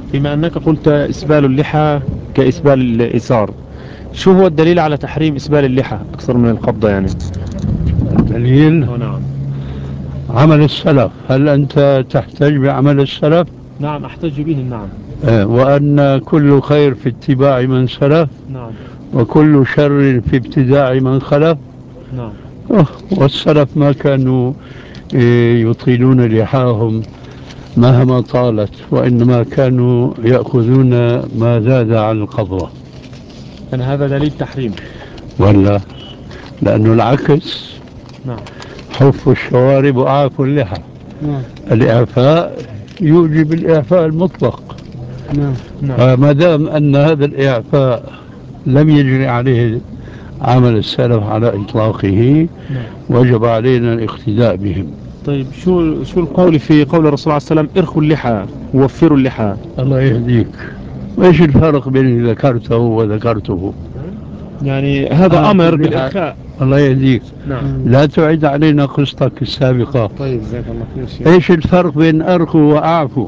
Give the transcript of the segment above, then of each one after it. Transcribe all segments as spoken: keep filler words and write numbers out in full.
بما أنك قلت إسبال اللحى كإسبال الإزار، شو هو الدليل على تحريم إسبال اللحى أكثر من القبضة يعني؟ دليل أو نعم. عمل السلف. هل أنت تحتج بعمل السلف؟ نعم أحتج به. نعم. آه، وأن كل خير في اتباع من سلف، نعم. وكل شر في ابتداع من خلف. نعم. أوه، والسلف ما كانوا آه، يطيلون لحاهم مهما طالت، وإنما كانوا يأخذون ما زاد عن القبضة. يعني هذا دليل تحريم. ولا لأنه العكس، نعم. حف الشوارب وأعف اللحى. نعم. الإعفاء يوجب الإعفاء المطلق. نعم. نعم. فما دام أن هذا الإعفاء لم يجري عليه عمل السلف على إطلاقه، نعم. وجب علينا الاقتداء بهم. طيب شو شو القول في قول الرسول صلى الله عليه وسلم ارخوا اللحى ووفروا اللحى؟ الله يهديك. وإيش الفرق بين اللي ذكرته وذكرته؟ يعني هذا آه أمر اللحى. بالإرخاء. الله يهديك. نعم. لا تعد علينا قصتك السابقة. طيب جزاك الله خير شيخ. إيش الفرق بين أرخوا وأعفوا؟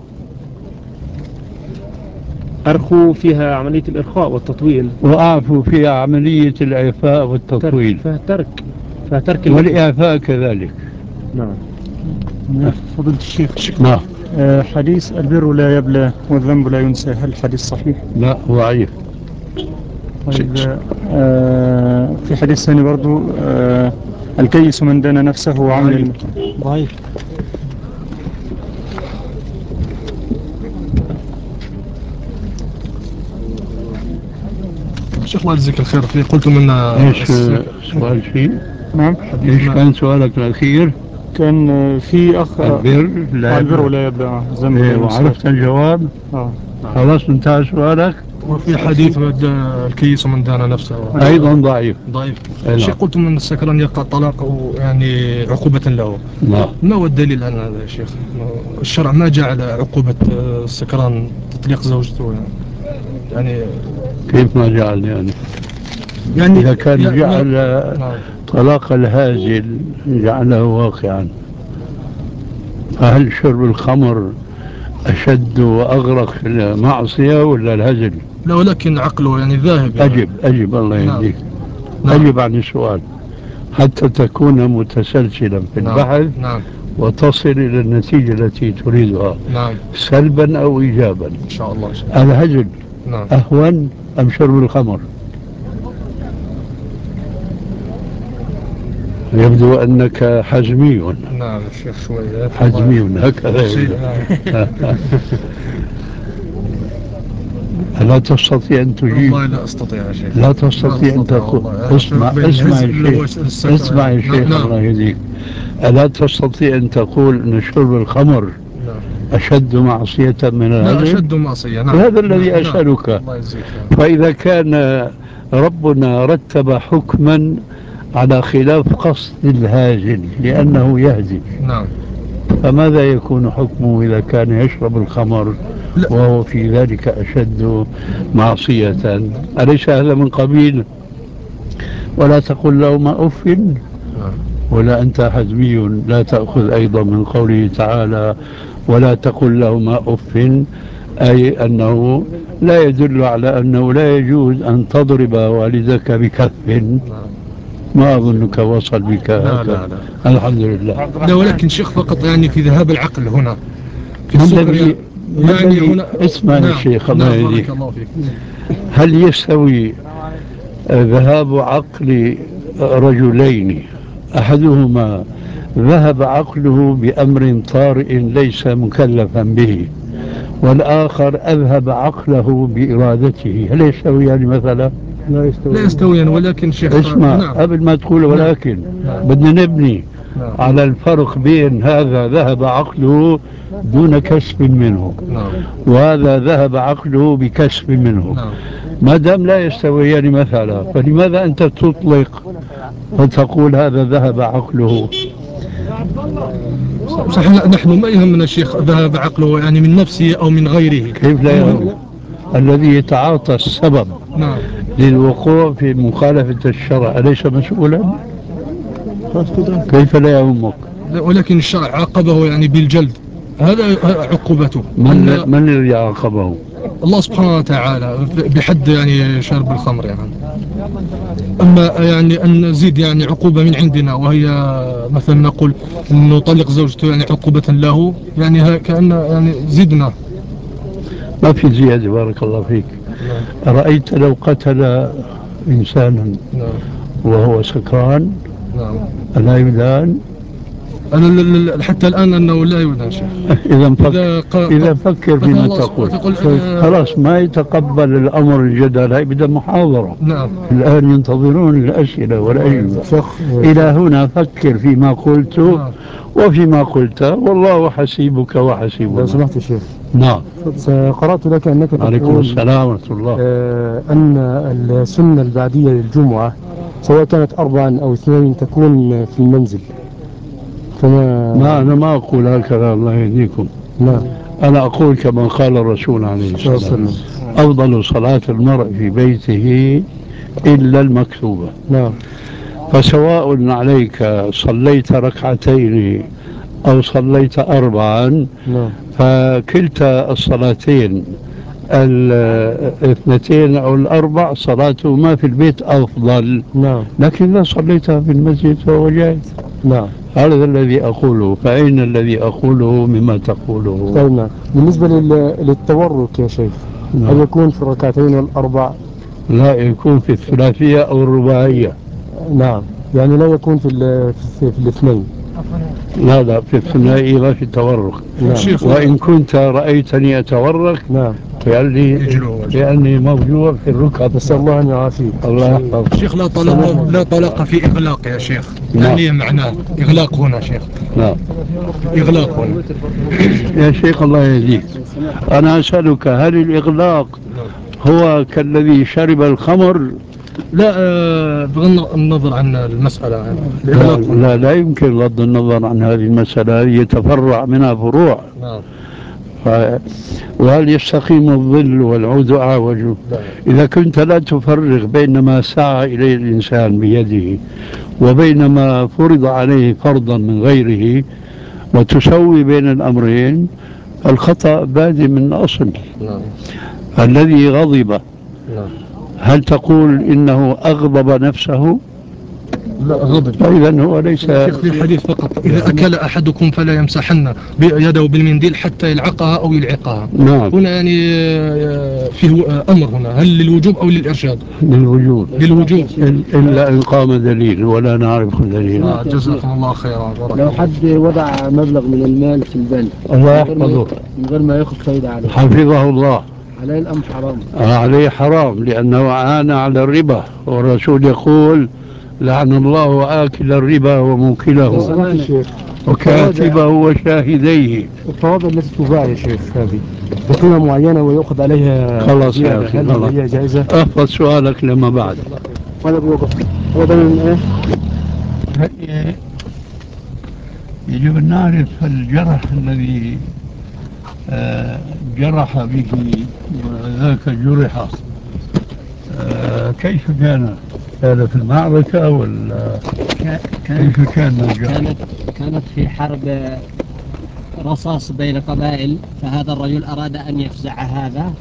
أرخوا فيها عملية الإرخاء والتطويل، وأعفوا فيها عملية الإعفاء والتطويل. فيها ترك فيها ترك اللحى. والإعفاء كذلك. نعم. فضيلة الشيخ، نعم. آه، حديث البر لا يبلى والذنب لا ينسى، هل الحديث صحيح؟ لا، ضعيف. طيب، آه، في حديث ثاني برضو، آه، الكيس من دان نفسه وعمل ضعيف. شيخ الله يجزيك الخير، في قلتم ان ايش سؤال فيه؟ نعم. ايش كان سؤالك الاخير؟ كان آه، في اخ البر لا البر لا يبلى الذنب لا إيه، ينسى. وعرفت الجواب. اه خلاص انتهى سؤالك. وفي حديث الكيس من دان نفسه ايضا ضعيف. ضعيف. نعم. شيخ قلتم ان السكران يقع طلاقه يعني عقوبة له. نعم. ما هو الدليل على هذا يا شيخ؟ الشرع ما جعل عقوبة السكران تطليق زوجته يعني. كيف ما جعل يعني؟ يعني إذا كان يعني جعل نعم. طلاق الهازل جعله واقعا، فهل شرب الخمر أشد وأغرق في المعصية ولا الهزل؟ لا، ولكن عقله يعني ذاهب يعني. أجب أجب الله يهديك. نعم. أجب عن السؤال حتى تكون متسلسلا في نعم. البحث. نعم. وتصل إلى النتيجة التي تريدها. نعم. سلبا أو إيجابا. إن شاء الله. الهزل نعم. أهون أم شرب الخمر؟ يبدو أنك حزمي. نعم الشيخ شوية حزمي هكذا. لا تستطيع أن تجيب. والله لا أستطيع يا شيخ. لا تستطيع أن تقول. اسمع اسمع يا شيخ. اسمع يا شيخ. نعم. الله يهديك. ألا تستطيع أن تقول أن شرب الخمر نعم. أشد معصية من هذا؟ لا، أشد معصية. نعم. هذا الذي نعم. أسألك. الله يجزيك. فإذا كان ربنا رتب حكما على خلاف قصد الهاجل لأنه يهزل، نعم، فماذا يكون حكمه إذا كان يشرب الخمر لا. وهو في ذلك أشد معصية؟ أليس هذا من قبيل ولا تقل لهما أف؟ نعم. ولا أنت حزمي لا تأخذ أيضا من قوله تعالى ولا تقل لهما أف، أي أنه لا يدل على أنه لا يجوز أن تضرب والدك بكف؟ ما أظنك وصل بك. لا لا لا. الحمد لله. لا، ولكن شيخ فقط يعني في ذهاب العقل هنا في ما السكر الذي يعني هنا. اسمع نعم. يا شيخ الله نعم. يهديك. بارك الله فيك. هل يستوي ذهاب عقل رجلين أحدهما ذهب عقله بأمر طارئ ليس مكلفا به، والآخر أذهب عقله بإرادته، هل يستويان يعني مثلا؟ لا يستوي. لا يستويان، ولكن شيخ اسمع. نعم. قبل ما تقول ولكن نعم. بدنا نبني نعم. على الفرق بين هذا ذهب عقله دون كسب منه، نعم. وهذا ذهب عقله بكسب منه. نعم. ما دام لا يستويان يعني مثلا، فلماذا أنت تطلق وتقول هذا ذهب عقله؟ صحيح، نحن ما يهمنا الشيخ ذهب عقله يعني من نفسه أو من غيره. كيف لا يهم؟ الذي يتعاطى السبب نعم. للوقوع في مخالفة الشرع أليس مسؤولا؟ كيف لا يهمك؟ ولكن الشرع عاقبه يعني بالجلد. هذا عقوبته. من, أن من الذي عاقبه؟ الله سبحانه وتعالى بحد يعني شرب الخمر يعني. أما يعني أن نزيد يعني عقوبة من عندنا، وهي مثلا نقول أن نطلق زوجته يعني عقوبة له، يعني كأن يعني زدنا. ما في زيادة، بارك الله فيك. نعم. رأيت لو قتل إنسانا نعم. وهو سكران نعم. ألا يدان؟ أنا ل- ل- حتى الآن أنه لا يدان شيخ. إذا فك... إذا, ق... إذا فكر مثلا فيما الله سبحانه تقول. تقول آه، خلاص ما يتقبل الأمر الجدل، يبدأ محاضرة. نعم. الآن ينتظرون الأسئلة والأجوبة. شيخ إلى هنا فكر فيما قلت نعم. وفيما قلت، والله حسيبك لو وحسيبنا. سمحت يا شيخ، نعم. قرأت لك أنك عليكم تقول السلام ورحمة الله. آه، أن السنة البعدية للجمعة سواء كانت أربعا أو اثنين تكون في المنزل، فما ما أنا ما أقول هكذا، الله يهديكم. نعم. أنا أقول كما قال الرسول عليه صلى الله عليه السلام: وسلم. أفضل صلاة المرء في بيته إلا المكتوبة. نعم. فسواء عليك صليت ركعتين أو صليت أربعا، نعم. فكلتا الصلاتين الاثنتين أو الأربع صلاتهما في البيت أفضل. نعم. لكن إذا صليتها في المسجد فهو جائز. نعم. هذا الذي أقوله، فأين الذي أقوله مما تقوله؟ طيب نعم. بالنسبة لل- للتورك يا شيخ، هل نعم. يكون في الركعتين والأربع؟ لا، يكون في الثلاثية أو الرباعية. نعم. يعني لا يكون في ال- في, في الاثنين. لا لا، في الثنائي ما في تورك. نعم. شيخ وإن كنت رأيتني أتورك نعم. لأني, لأني موجوع في الركب. نسأل الله أن يعافيك. الله يحفظك. شيخ لا طلاق، لا طلاق في إغلاق يا شيخ. نعم. يعني معناه إغلاق هنا شيخ. نعم. إغلاق هنا يا شيخ الله يهديك، أنا أسألك: هل الإغلاق هو كالذي شرب الخمر؟ لا آه، بغض النظر عن المسألة يعني. لا, الإغلاق هنا. لا, لا يمكن غض النظر عن هذه المسألة، يتفرع منها فروع. نعم. ف... وهل يستقيم الظل والعود أعوج؟ إذا كنت لا تفرق بين ما سعى إليه الإنسان بيده وبين ما فرض عليه فرضا من غيره وتسوي بين الأمرين، الخطأ بادئ من أصل. نعم. الذي غضب نعم. هل تقول إنه أغضب نفسه؟ لا غضب. فإذا هو ليس. شيخ في الحديث فقط: إذا أكل أحدكم فلا يمسحن يده بالمنديل حتى يلعقها أو يلعقها. نعم. هنا يعني آه، فيه آه، أمر هنا، هل للوجوب أو للإرشاد؟ للوجود. للوجوب. إلا إن قام دليل ولا نعرف دليل. آه، جزاكم الله خيرا. لو حد وضع مبلغ من المال في البنك الله يحفظه من غير ما ياخذ فايدة عليه، حفظه الله، عليه الأمر حرام؟ عليه حرام، لأنه عان على الربا، والرسول يقول: لعن الله آكل الربا وموكله وكاتبه وشاهديه. الطوابع التي تباع يا شيخ هذه بقيمة معينة ويأخذ عليها خلاص يا زيادة، أخي، هل خلاص. هي جائزة؟ أحفظ سؤالك لما بعد. هذا بوقف هذا من إيه؟ يجب أن نعرف الجرح الذي آه جرح به وذاك جرح آه كيف كان؟ كان في المعركة ولا كيف كان الجرح؟ كانت كانت في حرب رصاص بين قبائل، فهذا الرجل أراد أن يفزع هذا،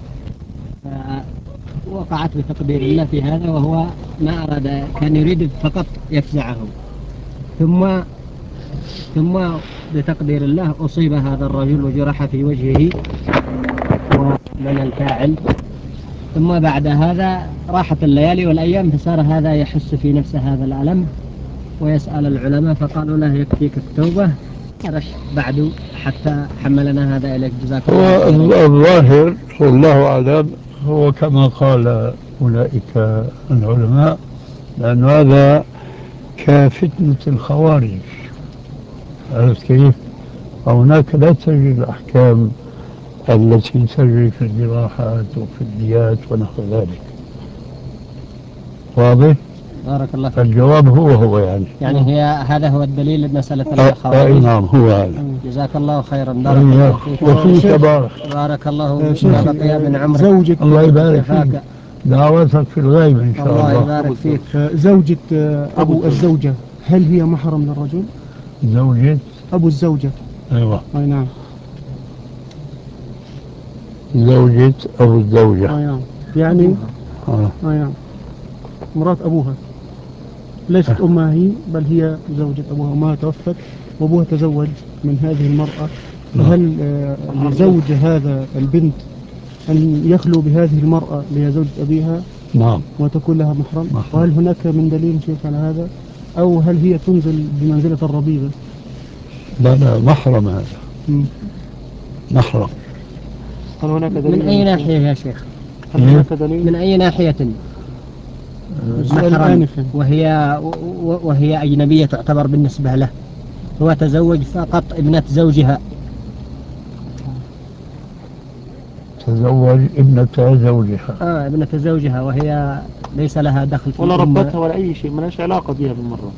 فوقعت بتقدير الله في هذا، وهو ما أراد، كان يريد فقط يفزعه، ثم ثم بتقدير الله أصيب هذا الرجل وجرح في وجهه ومن الفاعل. ثم بعد هذا راحت الليالي والأيام، فصار هذا يحس في نفسه هذا الألم ويسأل العلماء، فقالوا له يكفيك التوبة بعد حتى حملنا هذا إليك. جزاك الله. الظاهر والله أعلم هو كما قال أولئك العلماء، لأن هذا كفتنة الخوارج. عرفت كيف؟ هناك لا تجد الأحكام التي تجري في الجراحات وفي الديات ونحو ذلك. واضح؟ بارك الله فيك. الجواب هو هو يعني يعني هي هذا هو الدليل لمسألة أي الخوارج. نعم هو هذا. جزاك الله خيرا. بارك الله فيك. وفيك بارك. بارك الله فيك. بقي من عمرك. زوجة الله يبارك فيك. دعوتك في الغيب إن شاء الله. الله يبارك فيك. زوجة أبو الزوجة هل هي محرم للرجل؟ زوجة أبو الزوجة. أيوة. أي نعم. زوجة أو الزوجة. آه نعم. يعني آه. آه نعم. مرات أبوها ليست أمها هي، بل هي زوجة أبوها. أمها توفت وأبوها تزوج من هذه المرأة. فهل آه، لزوج هذا البنت أن يخلو بهذه المرأة اللي هي زوجة أبيها نعم. وتكون لها محرم؟ محرم. وهل هناك من دليل شيخ على هذا، أو هل هي تنزل بمنزلة الربيبة؟ لا لا، محرم هذا. مم. محرم. هل هناك دليل من أي ناحية يا شيخ؟ هل هناك دليل؟ من أي ناحية؟ السؤال محرم آنفا. وهي وهي أجنبية تعتبر بالنسبة له، هو تزوج فقط ابنة زوجها. تزوج ابنة زوجها. آه ابنة زوجها وهي ليس لها دخل في ولا الأمة. ربتها ولا أي شيء، ما لهاش علاقة بها بالمرة.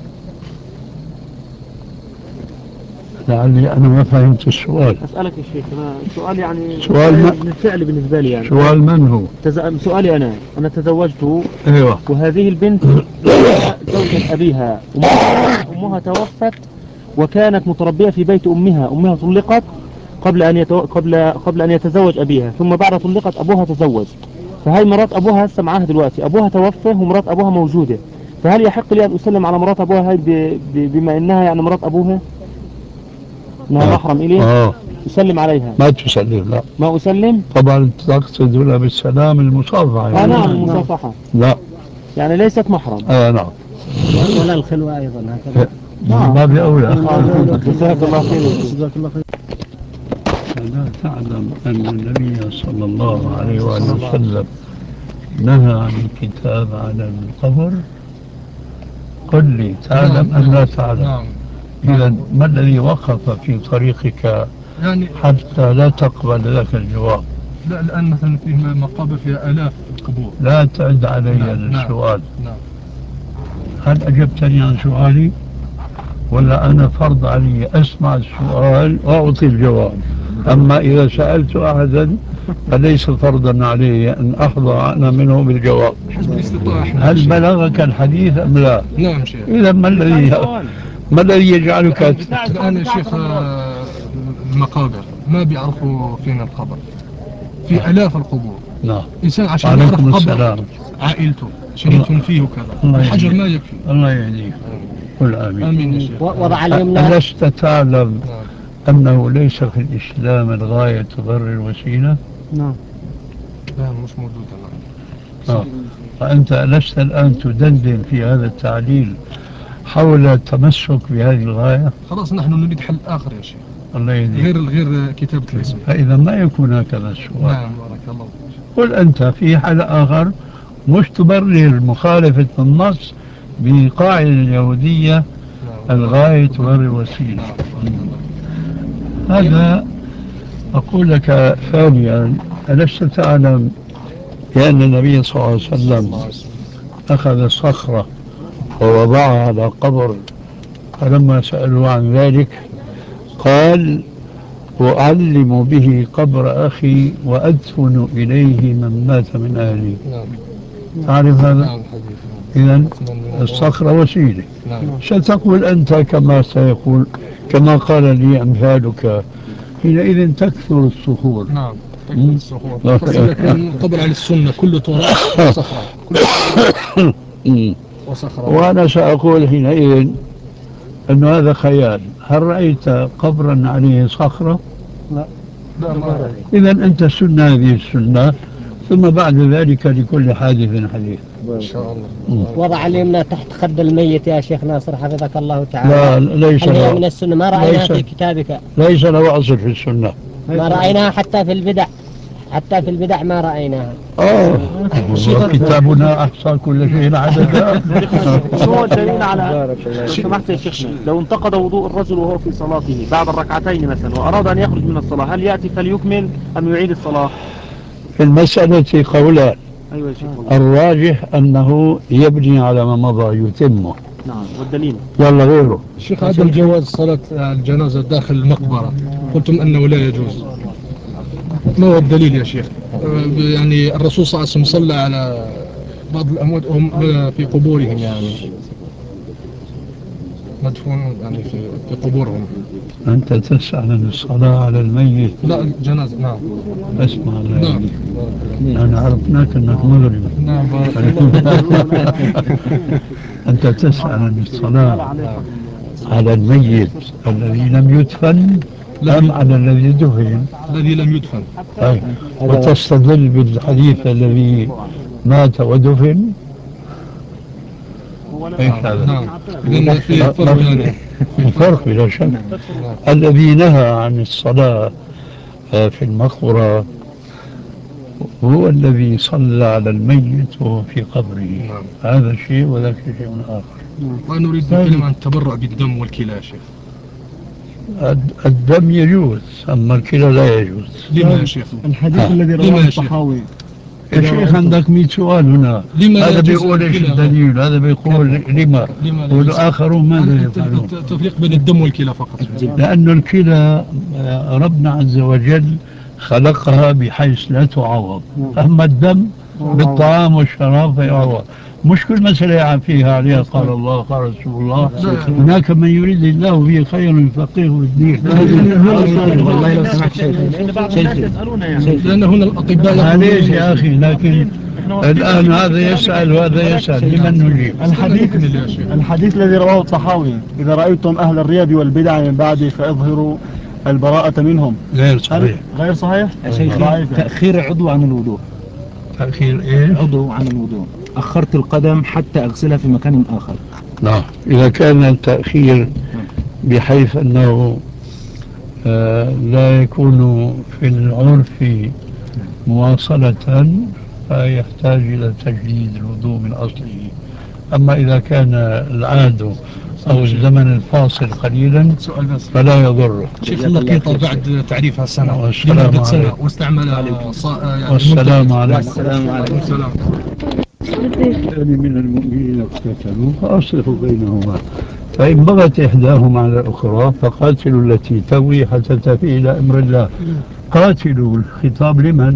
لعلي أنا ما فهمت السؤال. أسألك يا شيخ، أنا السؤال يعني سؤال ما... من الفعل بالنسبة لي يعني. سؤال من هو؟ تز... سؤالي أنا أنا تزوجت أيوة. وهذه البنت زوجة أبيها. أمها توفت وكانت متربية في بيت أمها. أمها طلقت قبل أن يتو... قبل قبل أن يتزوج أبيها، ثم بعد طلقت أبوها تزوج. فهي مرات أبوها هسه معاها دلوقتي، أبوها توفى ومرات أبوها موجودة. فهل يحق لي أن أسلم على مرات أبوها هاي ب... ب... بما إنها يعني مرات أبوها إنها آه. محرم إلي؟ آه. أسلم عليها؟ ما تسلم، لا. ما أسلم؟ طبعا تقصد هنا بالسلام المصافحة آه يعني. نعم المصافحة. لا. يعني ليست محرم. آه نعم. ولا الخلوة أيضا هكذا. من باب أولى. جزاك الله خير. جزاك الله خير. ألا تعلم أن النبي صلى الله عليه وآله وسلم نهى عن الكتاب على القبر؟ قل لي تعلم نعم. أم لا تعلم؟ نعم. إذا ما الذي وقف في طريقك يعني حتى لا تقبل لك الجواب؟ لا، الآن مثلا فيه مقابر فيها آلاف القبور. لا تعد علي نعم. السؤال. نعم. هل أجبتني عن سؤالي ولا أنا فرض علي أسمع السؤال وأعطي الجواب؟ أما إذا سألت أحدا فليس فرضا علي أن أحظى أنا منه بالجواب. حسب الاستطاعة. هل بلغك الحديث أم لا؟ نعم شيخ. إذا ما الذي ما الذي يجعلك الآن يا شيخ آه، المقابر ما بيعرفوا فين القبر، في آلاف القبور. نعم. إنسان عشان يعرف وعليكم قبر السلام. عائلته عشان يدفن فيه وكذا، الله الحجر يهديك. ما يكفي. الله يهديك. قل آمين. آمين يا شيخ. وضع اليمنى. ألست تعلم نعم. أنه ليس في الإسلام الغاية تبرر الوسيلة؟ نعم. لا مش موجودة. نعم. آه. فأنت لست الآن تدندن في هذا التعليل حول التمسك بهذه الغاية؟ خلاص نحن نريد حل آخر يا شيخ. الله يهديك. غير غير كتابة الاسم. فإذا ما يكون هكذا السؤال. نعم بارك الله فيك. قل أنت في حل آخر مش تبرر مخالفة النص بقاعدة اليهودية. نعم. الغاية تبرر الوسيلة. هذا أقول لك ثانيا، ألست تعلم بأن النبي صلى الله عليه وسلم أخذ صخرة ووضعها على قبر، فلما سألوا عن ذلك قال أعلم به قبر أخي وأدفن إليه من مات من أهلي. نعم. تعرف هذا؟ نعم. إذن الصخرة وسيلة. نعم. ستقول أنت كما سيقول كما قال لي أمثالك، حينئذ تكثر الصخور. نعم تكثر الصخور. لكن قبر على السنة كله تراب وصخرة. وصخرة. وأنا سأقول حينئذ أن هذا خيال. هل رأيت قبرا عليه صخرة؟ لا. لا ما رأيت. إذا أنت سنة هذه السنة، ثم بعد ذلك لكل حادث حديث. إن شاء الله. وضع اليمنى تحت خد الميت يا شيخ ناصر حفظك الله تعالى. لا ليس هل هي له. من السنة؟ ما رأيناها في كتابك. ليس له أصل في السنة. ما رأيناها حتى في البدع. حتى في البدع ما رأيناها. آه. كتابنا أحصى كل شيء عددا. شو هو الدليل على لو سمحت يا شيخنا، لو انتقد وضوء الرجل وهو في صلاته بعد الركعتين مثلا وأراد أن يخرج من الصلاة، هل يأتي فليكمل أم يعيد الصلاة؟ في المسألة قولان. أيوة يا شيخ. الراجح أنه يبني على ما مضى يتمه. نعم. والدليل؟ ولا غيره. شيخ عدم جواز صلاة الجنازة داخل المقبرة قلتم أنه لا يجوز، ما هو الدليل يا شيخ؟ يعني الرسول صلى الله عليه وسلم صلى على بعض الأموات وهم في قبورهم يعني. مدفون يعني في, في قبورهم. أنت تسأل عن الصلاة على الميت؟ لا الجنازة. نعم. اسمع نعم. أنا عرفناك أنك مغرب. نعم بارك الله. أنت تسأل عن الصلاة على الميت الذي لم يدفن أم على الذي دفن؟ الذي لم يدفن. طيب. وتستدل بالحديث الذي مات ودفن؟ ايش هذا؟ نعم. لأن في فرق يعني. في فرق بلا شك. الذي نهى عن الصلاة في المقبرة هو الذي صلى على الميت وهو في قبره. نعم. هذا شيء وذاك شيء آخر. ونريد الكلام عن التبرع بالدم والكلى يا شيخ. الدم يجوز أما الكلى لا يجوز. لما يا شيخ؟ الحديث الذي رواه الطحاوي. يا شيخ عندك مئة سؤال هنا. هذا بيقول ايش الدليل، هذا بيقول لما، والآخرون ماذا يفعلون؟ التفريق بين الدم والكلى فقط. لأن الكلى ربنا عز وجل خلقها بحيث لا تعوض، أما الدم بالطعام والشراب فيعوض. مش كل مسألة يعب فيها عليها قال الله قال رسول الله، هناك من يريد الله به خير يفقهه في الدين. والله لو سمحت شيخ لأن هنا الأطباء معليش يا أخي، لكن الآن هذا يسأل وهذا يسأل، لمن نجيب؟ الحديث الحديث الذي رواه الطحاوي: إذا رأيتم أهل الريب والبدع من بعدي فاظهروا البراءة منهم. غير صحيح. غير صحيح؟ تأخير عضو عن الوضوء. تأخير إيه؟ عضو عن الوضوء. أخرت القدم حتى أغسلها في مكان آخر. نعم. إذا كان التأخير بحيث أنه آه لا يكون في العرف مواصلة فيحتاج إلى تجديد الوضوء من أصله. أما إذا كان العاد أو الزمن الفاصل قليلا فلا يضر. شيخ اللقيطة بعد تعريفها السنة والسلام عليكم واستعمل والسلام عليكم. والسلام عليكم. من المؤمنين اقتتلوا فأصلحوا بينهما، فإن بغت إحداهما على الأخرى فقاتلوا التي تبغي حتى تفيء إلى أمر الله. قاتلوا الخطاب لمن؟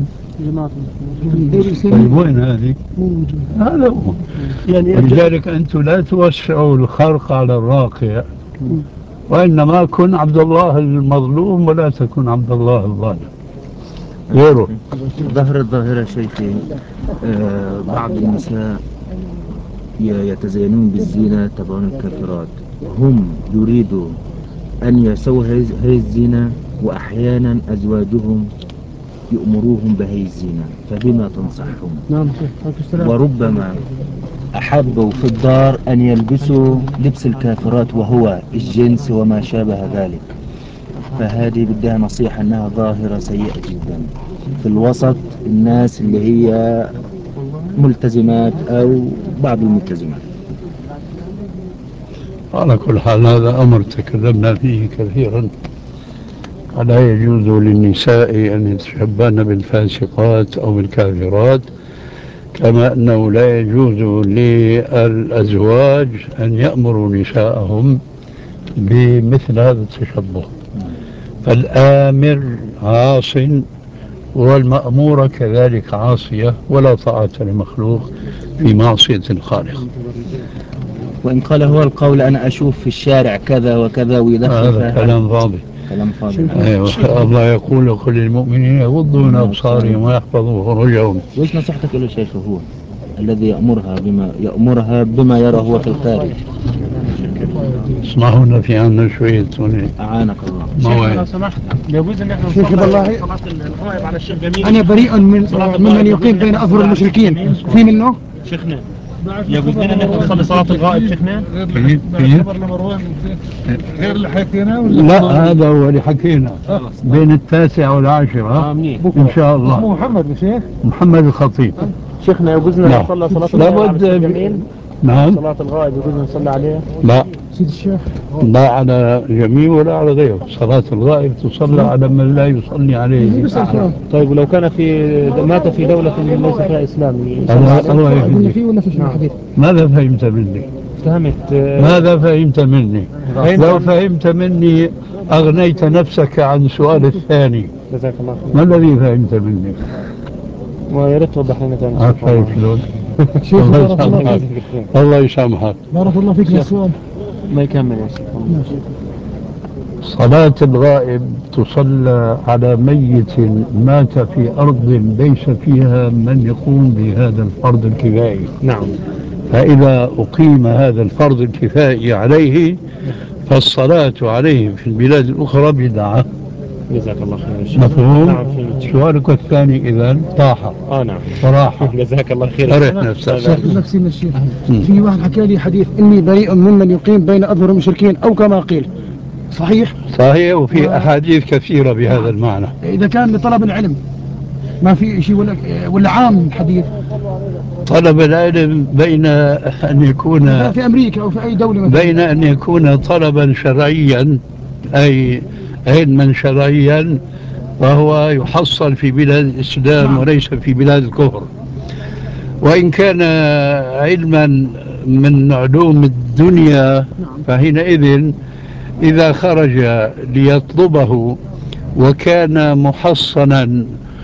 طيب وين هذه؟ هذا هو. يعني لذلك أنتم لا توسعوا الخرق على الراقع، وإنما كن عبد الله المظلوم ولا تكن عبد الله الظالم. غيره ظهر الظاهرة شيخي، آه بعض النساء يتزينون بالزينة تبعون الكافرات، هم يريدوا أن يسووا هذه الزينة، وأحيانا أزواجهم يأمروهم بهذه الزينة، فبما تنصحهم؟ نعم. وربما أحبوا في الدار أن يلبسوا لبس الكافرات وهو الجنس وما شابه ذلك، فهذه بدها نصيحة أنها ظاهرة سيئة جدا في الوسط الناس اللي هي ملتزمات أو بعض الملتزمات. على كل حال هذا أمر تكلمنا فيه كثيرا. لا يجوز للنساء أن يتشبهن بالفاسقات أو بالكافرات، كما أنه لا يجوز للأزواج أن يأمروا نساءهم بمثل هذا التشبه. فالآمر عاص والمأمورة كذلك عاصية، ولا طاعة لمخلوق في معصية الخالق. وإن قال هو القول أنا أشوف في الشارع كذا وكذا ويدخل هذا كلام فاضي. كلام فاضي. أيوة. الله يقول لكل المؤمنين يغضوا من أبصارهم ويحفظوا فروجهم. وإيش نصيحتك له شيخ هو الذي يأمرها بما يأمرها بما يرى هو في الخارج؟ اسمعونا في عنا شوية. أعانك الله. موعد. لو سمحت يجوز ان احنا شيخ نصلي والله صلاة الغائب على الشيخ جميل. أنا بريء من ممن يقيم بين أظهر المشركين. في منه؟ شيخنا يجوز لنا ان احنا نصلي صلاة الغائب شيخنا؟ غير اللي حكينا ولا؟ لا هذا هو اللي حكينا بين التاسع والعاشرة إن شاء الله. محمد بشيخ محمد الخطيب. شيخنا يجوز لنا نصلي صلاة الغائب على الشيخ جميل؟ نعم. صلاة الغائب يجوز نصلي عليها؟ لا سيد الشيخ لا على جميع ولا على غيره. صلاة الغائب تصلى على من لا يصلي عليه. طيب ولو كان في مات في دولة ليس فيها إسلام الله يهديك. فيه ولا فيش حديث؟ ماذا فهمت مني؟ فهمت. ماذا فهمت مني؟ لو فهمت مني أغنيت نفسك عن سؤال الثاني. جزاك الله خير. ما الذي فهمت مني؟ ويا ريت توضح لنا ثاني. عارف شلون؟ الله يسامحك. الله يسامحك. بارك الله فيك. السؤال ما يكمل يا شيخ. صلاة الغائب تصلى على ميت مات في أرض ليس فيها من يقوم بهذا الفرض الكفائي. نعم. فإذا أقيم هذا الفرض الكفائي عليه فالصلاة عليه في البلاد الأخرى بدعة. جزاك الله خير. مفهوم؟ نعم فهمت. سؤالك الثاني إذا طاحة. اه نعم صراحة. جزاك الله خير. أرح نفسك. نفسي من الشيخ. في واحد حكى لي حديث إني بريء ممن يقيم بين أظهر المشركين أو كما قيل، صحيح؟ صحيح، وفي أحاديث كثيرة بهذا المعنى. إذا كان لطلب العلم ما في شيء ولا ولا عام الحديث؟ طلب العلم بين أن يكون في أمريكا أو في أي دولة مثلا. بين أن يكون طلبا شرعيا أي علما شرعيا وهو يحصل في بلاد الإسلام وليس في بلاد الكفر، وإن كان علما من علوم الدنيا فحينئذ إذا خرج ليطلبه وكان محصنا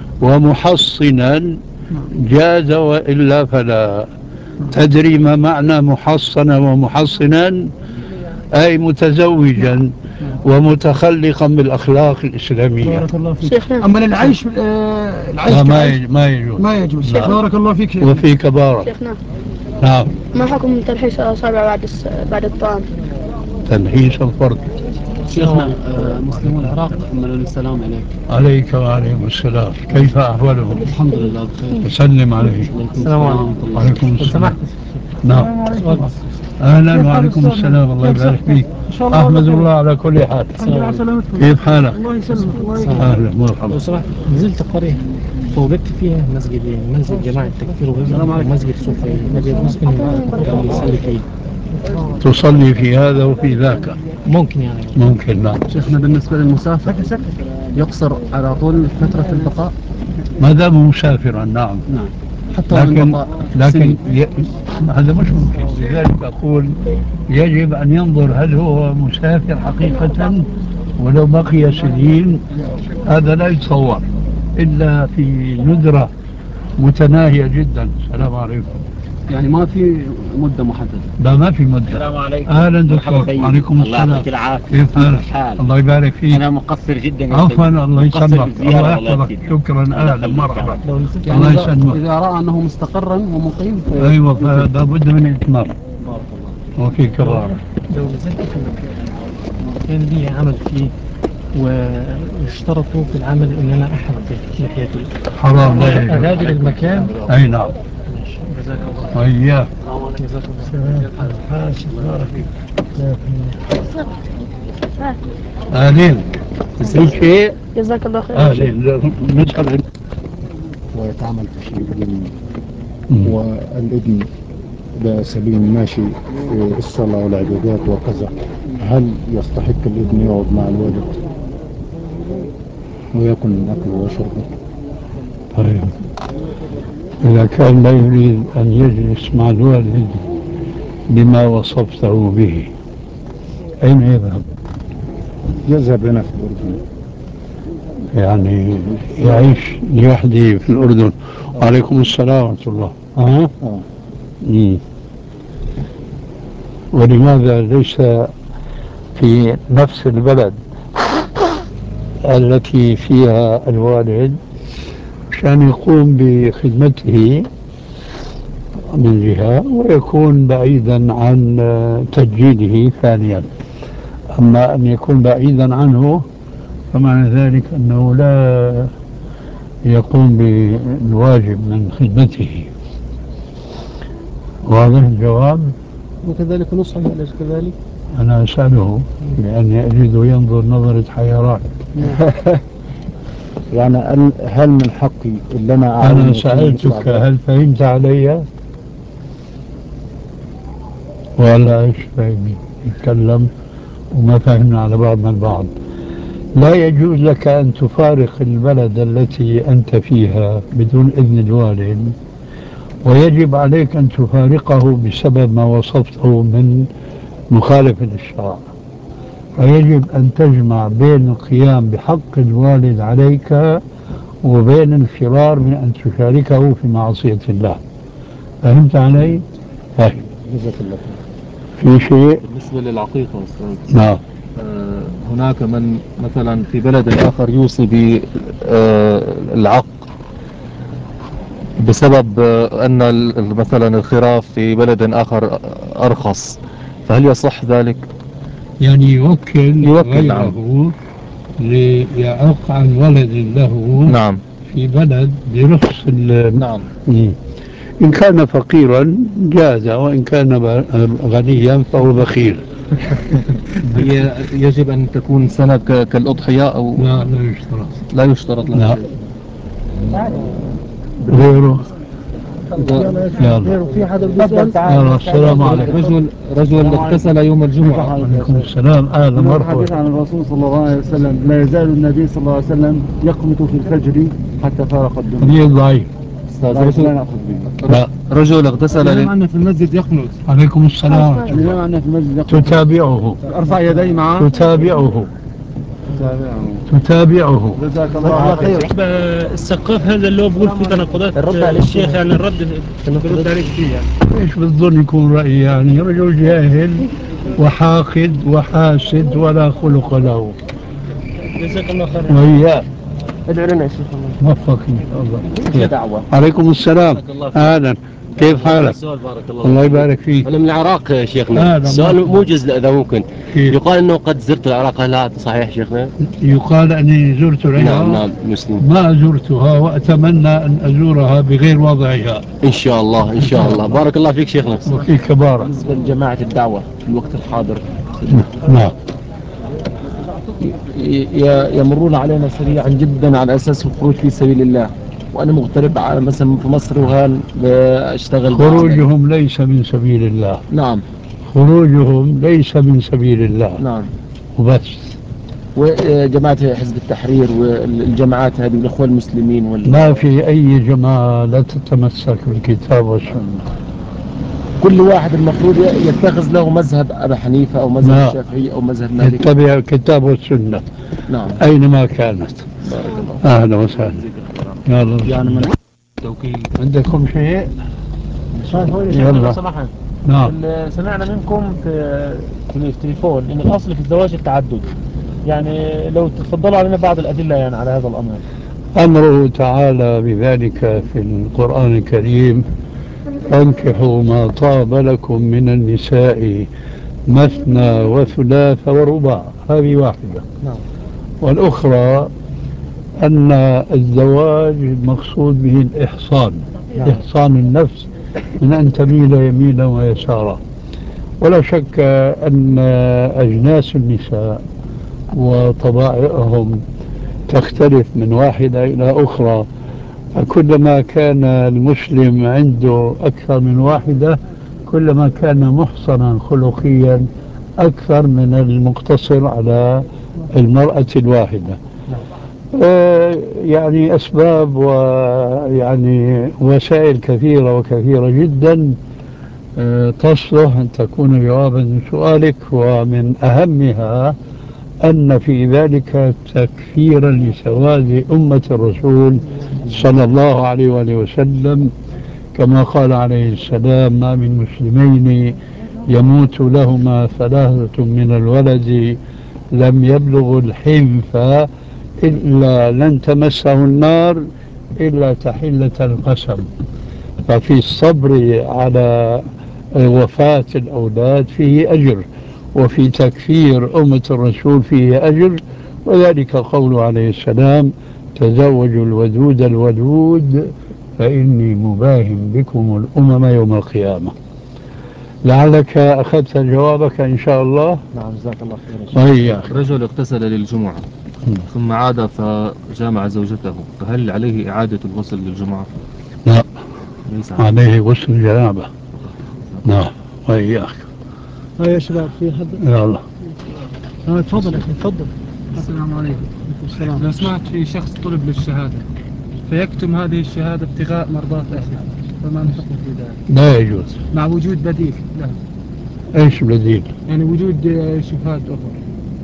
ومحصنا جاز، وإلا فلا. تدري ما معنى محصنا ومحصنا؟ أي متزوجا ومتخلقا بالأخلاق الإسلامية. بارك الله فيك. أما العيش آه العيش ما يجوز ما يجوز ما يجوز. بارك الله فيك. وفيك بارك. شيخنا نعم. ما حكم تلحيس الأصابع بعد الس... بعد الطعام؟ تلحيس الفرد. شيخنا مسلمو العراق حملوا السلام عليك. عليك وعليكم السلام، كيف أحوالهم؟ الحمد لله بخير. وسلم عليه. السلام عليكم. وعليكم السلام. نعم. أهلا وعليكم السلام، الله يبارك فيك. أحمد الله على كل حال. كيف حالك؟ الله يسلمك. الله يسلمك. أهلا مرحبا. لو سمحت نزلت قرية فوجدت فيها مسجد منزل جماعة تكفير وغيره مسجد صوفي، ما يجوز إني أصلي فيه. تصلي في هذا وفي ذاك؟ ممكن يعني. ممكن. نعم. شيخنا بالنسبة للمسافر يقصر على طول فترة البقاء؟ ما دام مسافرا. نعم. نعم. حتى لكن لكن ي... هذا مش ممكن، لذلك أقول يجب أن ينظر هل هو مسافر حقيقة، ولو بقي سنين هذا لا يتصور إلا في ندرة متناهية جدا. السلام عليكم. يعني ما في مدة محددة؟ لا ما في مدة. السلام عليكم. أهلا دكتور. وعليكم السلام. الله يعطيك العافية. كيف حالك؟ الله يبارك فيك. أنا مقصر جدا. عفوا الله يسلمك. الله يحفظك. شكرا. أهلا مرحبا. الله يسلمك. إذا رأى أنه مستقرا ومقيم أيوة فلا بد من الإتمام. وفيك بارك. لو نزلت في المكان لي عمل فيه واشترطوا في العمل ان انا احلق لحيتي حرام لا يجوز. اغادر المكان. اي نعم. جزاك الله. وإياك. جزاك الله. أهلين. في شيء. جزاك الله خير. أهلين. نسأل. ويتعمل في شيء باليمين والابن لا سليم ماشي في الصلاة والعبادات وكذا، هل يستحق الابن يقعد مع الوالد ويأكل من أكله وشربه؟ طيب إذا كان لا يريد أن يجلس مع الوالد بما وصفته به أين يذهب؟ يذهب هنا في الأردن، يعني يعيش لوحده في الأردن. وعليكم السلام ورحمة الله. أه؟ آه. مم. ولماذا ليس في نفس البلد التي فيها الوالد عشان يقوم بخدمته من جهة ويكون بعيدا عن تسجيله ثانيا؟ أما أن يكون بعيدا عنه فمعنى ذلك أنه لا يقوم بالواجب من خدمته. واضح الجواب؟ وكذلك نصحه أليس كذلك؟ أنا أسأله لأني أجد ينظر نظرة حيران. يعني هل من حقي اللي أنا أنا سألتك هل فهمت علي؟ ولا إيش فهمي؟ نتكلم وما فهمنا على بعضنا البعض. لا يجوز لك أن تفارق البلد التي أنت فيها بدون إذن الوالد، ويجب عليك أن تفارقه بسبب ما وصفته من مخالفة للشرع. فيجب أن تجمع بين القيام بحق الوالد عليك وبين الفرار من أن تشاركه في معصية الله. فهمت علي؟ فهم. في شيء. بالنسبة للعقيقة أستاذ، نعم. آه هناك من مثلا في بلد آخر يوصي بالعق بسبب آه أن ال- مثلا الخراف في بلد آخر أرخص، فهل يصح ذلك؟ يعني يوكل, يوكل غيره ليعق عن ولد له نعم في بلد برخص ال- نعم. مم. إن كان فقيرا جاز، وإن كان ب- غنيا فهو بخيل. هي يجب أن تكون سنة ك- كالأضحية أو لا لا يشترط. لا يشترط لها لا. شيء. غيره. يلا في حدا بده يسأل؟ يلا السلام عليكم. رجل رجل اغتسل يوم الجمعة. عليكم السلام. أهلا مرحبا. الحديث عن الرسول صلى الله عليه وسلم لا يزال النبي صلى الله عليه وسلم يقنط في الفجر حتى فارق الدنيا. حديث ضعيف. رجل, لا. رجل اغتسل الإمام عندنا في المسجد يقنط. عليكم السلام. الإمام عندنا في المسجد يقنط. تتابعه. ارفع يدي معه. تتابعه. تتابعه. تتابعه. جزاك الله خير. السقاف هذا اللي هو بيقول فيه تناقضات الرد على الشيخ، يعني الرد برد عليك فيه يعني. ايش بتظن يكون رأيي؟ يعني رجل جاهل وحاقد وحاسد ولا خلق له. جزاك الله خير. وإياه. ادعو لنا يا شيخ. موفق إن شاء الله. دعوة. عليكم السلام. أهلا. كيف حالك؟ السؤال بارك الله, الله يبارك فيك. أنا من العراق يا شيخنا. السؤال موجز إذا ممكن. كيف؟ يقال أنه قد زرت العراق، هل هذا صحيح شيخنا؟ يقال أني زرت العراق. نعم نعم مسلم. ما زرتها وأتمنى أن أزورها بغير وضعها إن شاء الله إن شاء الله. بارك الله فيك شيخنا. وفيك بارك. بالنسبة لجماعة الدعوة في الوقت الحاضر، نعم. يمرون علينا سريعا جدا على أساس الخروج في سبيل الله، وأنا مغترب على مثلا في مصر وهان أشتغل. خروجهم ليس من سبيل الله. نعم. خروجهم ليس من سبيل الله. نعم. وبس. وجماعة حزب التحرير والجماعات هذه والإخوة المسلمين وال... ما في أي جماعة لا تتمسك بالكتاب والسنة. كل واحد المفروض يتخذ له مذهب أبا حنيفة أو مذهب لا. الشافعي أو مذهب مالك. يتبع الكتاب والسنة. نعم. أينما كانت. بارك الله. أهلا وسهلا. يلا. يعني من توكيل. عندكم شيء؟ يلا. سمحنا. نعم. سمعنا منكم في في التليفون إن الأصل في الزواج التعدد، يعني لو تفضلوا علينا بعض الأدلة يعني على هذا الأمر. أمره تعالى بذلك في القرآن الكريم: فانكحوا ما طاب لكم من النساء مثنى وثلاث ورباع. هذه واحدة. نعم. والأخرى أن الزواج المقصود به الإحصان. نعم. إحصان النفس من أن تميل يمينا ويسارا. ولا شك أن أجناس النساء وطبائعهم تختلف من واحدة إلى أخرى، فكلما كان المسلم عنده أكثر من واحدة كلما كان محصنا خلقيا أكثر من المقتصر على المرأة الواحدة. آه يعني أسباب ويعني وسائل كثيرة وكثيرة جدا آه تصلح أن تكون جوابا لسؤالك، ومن أهمها أن في ذلك تكفيرا لسواد أمة الرسول صلى الله عليه وآله وسلم، كما قال عليه السلام: ما من مسلمين يموت لهما ثلاثة من الولد لم يبلغ الحنف إلا لن تمسه النار إلا تحلة القسم. ففي الصبر على وفاة الأولاد فيه أجر، وفي تكفير أمة الرسول فيه أجر، وذلك قوله عليه السلام: تزوجوا الودود الودود فإني مباهم بكم الأمم يوم القيامة. لعلك أخذت جوابك إن شاء الله. نعم جزاك الله خير. رجل اغتسل للجمعة ثم عاد فجامع زوجته، فهل عليه إعادة الغسل للجمعة؟ لا، عليه غسل جنابة. نعم. وإياك. يا شباب في حد؟ يلا. آه تفضل أخي تفضل. السلام عليكم. السلام. لو سمعت في شخص طلب للشهادة فيكتم هذه الشهادة ابتغاء مرضات أخيه، فما الحكم في ذلك؟ لا يجوز مع وجود بديل له. ايش بديل؟ يعني وجود شهاد أخرى.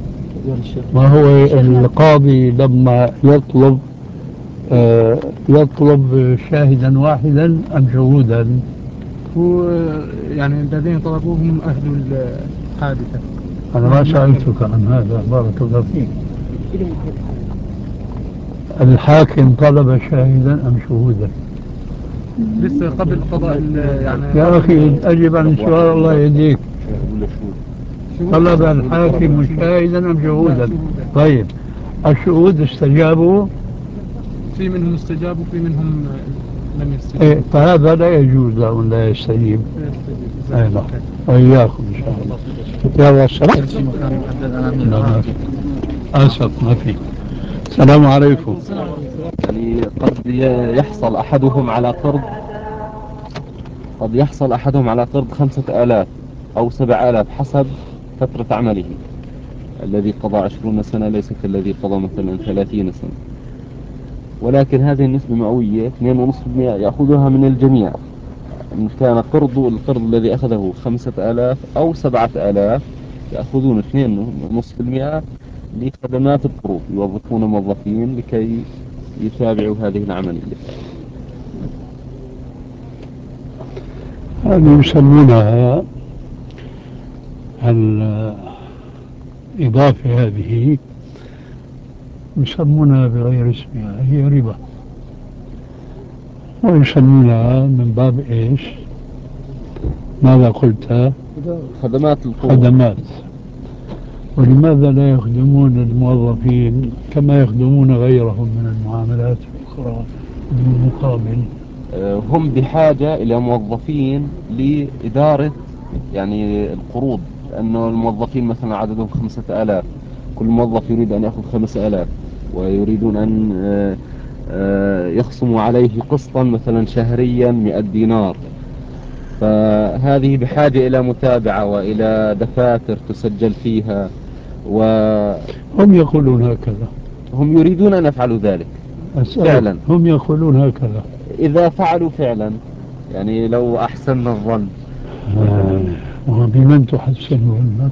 ما هو القاضي لما يطلب آه يطلب شاهدا واحدا أم شهودا؟ هو يعني الذين طلبوهم أهل الحادثة. أنا ما سألتك عن هذا، بارك الله فيك. الحاكم طلب شاهدا أم شهودا؟ لسه قبل قضاء يعني. يا أخي أجب عن السؤال الله يهديك. طلب الحاكم شاهدا أم شهودا؟ طيب الشهود استجابوا؟ في منهم استجابوا وفي منهم لم يستجيبوا. إيه فهذا لا يجوز له أن لا يستجيب. أي نعم وإياكم إن شاء الله. يلا السلام. لا ما في. آسف ما في. السلام عليكم. يعني قد يحصل أحدهم على قرض قد يحصل أحدهم على قرض خمسة آلاف أو سبع آلاف حسب فترة عمله. الذي قضى عشرون سنة ليس كالذي قضى مثلا ثلاثين سنة، ولكن هذه النسبة مئوية. اثنين ونصف بالمئة يأخذها من الجميع. إن كان قرض القرض الذي أخذه خمسة آلاف أو سبعة آلاف يأخذون اثنين ونصف بالمئة لخدمات القروض، يوظفون موظفين لكي يتابعوا هذه العملية. هذه يسمونها الإضافة، هذه يسمونها بغير اسمها، هي ربا، ويسمونها من باب إيش؟ ماذا قلت؟ خدمات القروض. خدمات. ولماذا لا يخدمون الموظفين كما يخدمون غيرهم من المعاملات الأخرى بالمقابل؟ هم بحاجة إلى موظفين لإدارة يعني القروض، لأنه الموظفين مثلا عددهم خمسة آلاف، كل موظف يريد أن يأخذ خمسة آلاف، ويريدون أن يخصموا عليه قسطا مثلا شهريا مئة دينار. فهذه بحاجة إلى متابعة وإلى دفاتر تسجل فيها، وهم يقولون هكذا. هم يريدون أن يفعلوا ذلك فعلا. هم يقولون هكذا. إذا فعلوا فعلا، يعني لو أحسننا الظن. آه. وبمن تحسن ظنك؟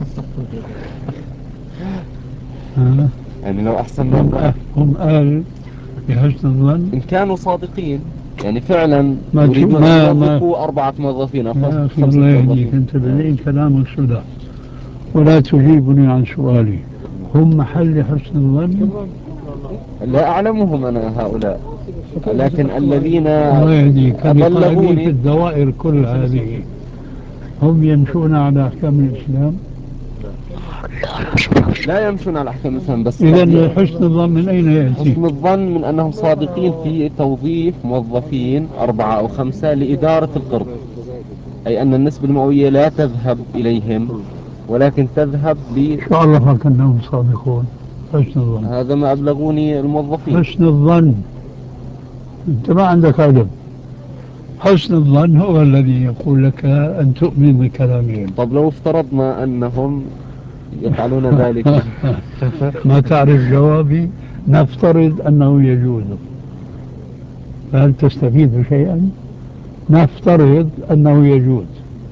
آه. يعني لو أحسننا الظن هم قال بحسن الظن إن كانوا صادقين، يعني فعلا ما يريدون ما أن يوظفوا أربعة موظفين أو يا أخي خمسة الله يهديك، موظفين. أنت بدين كلامك سدى ولا تجيبني عن سؤالي. هم محل حسن الظن؟ لا أعلمهم أنا هؤلاء، لكن الذين الله يهديك القائمين في أبلغوني الدوائر كل هذه هم يمشون على أحكام الإسلام؟ لا يمشون على أحكام الإسلام. بس إذا حسن الظن من أين يأتي؟ حسن الظن من أنهم صادقين في توظيف موظفين أربعة أو خمسة لإدارة القرض، أي أن النسبة المئوية لا تذهب إليهم ولكن تذهب ل إن شاء الله ما كنهم صادقون. حسن الظن هذا ما أبلغوني الموظفين. حسن الظن، أنت ما عندك أدب. حسن الظن هو الذي يقول لك أن تؤمن بكلامهم. طب لو افترضنا أنهم يفعلون ذلك ما تعرف جوابي؟ نفترض أنه يجوز، فهل تستفيد شيئا؟ نفترض أنه يجوز.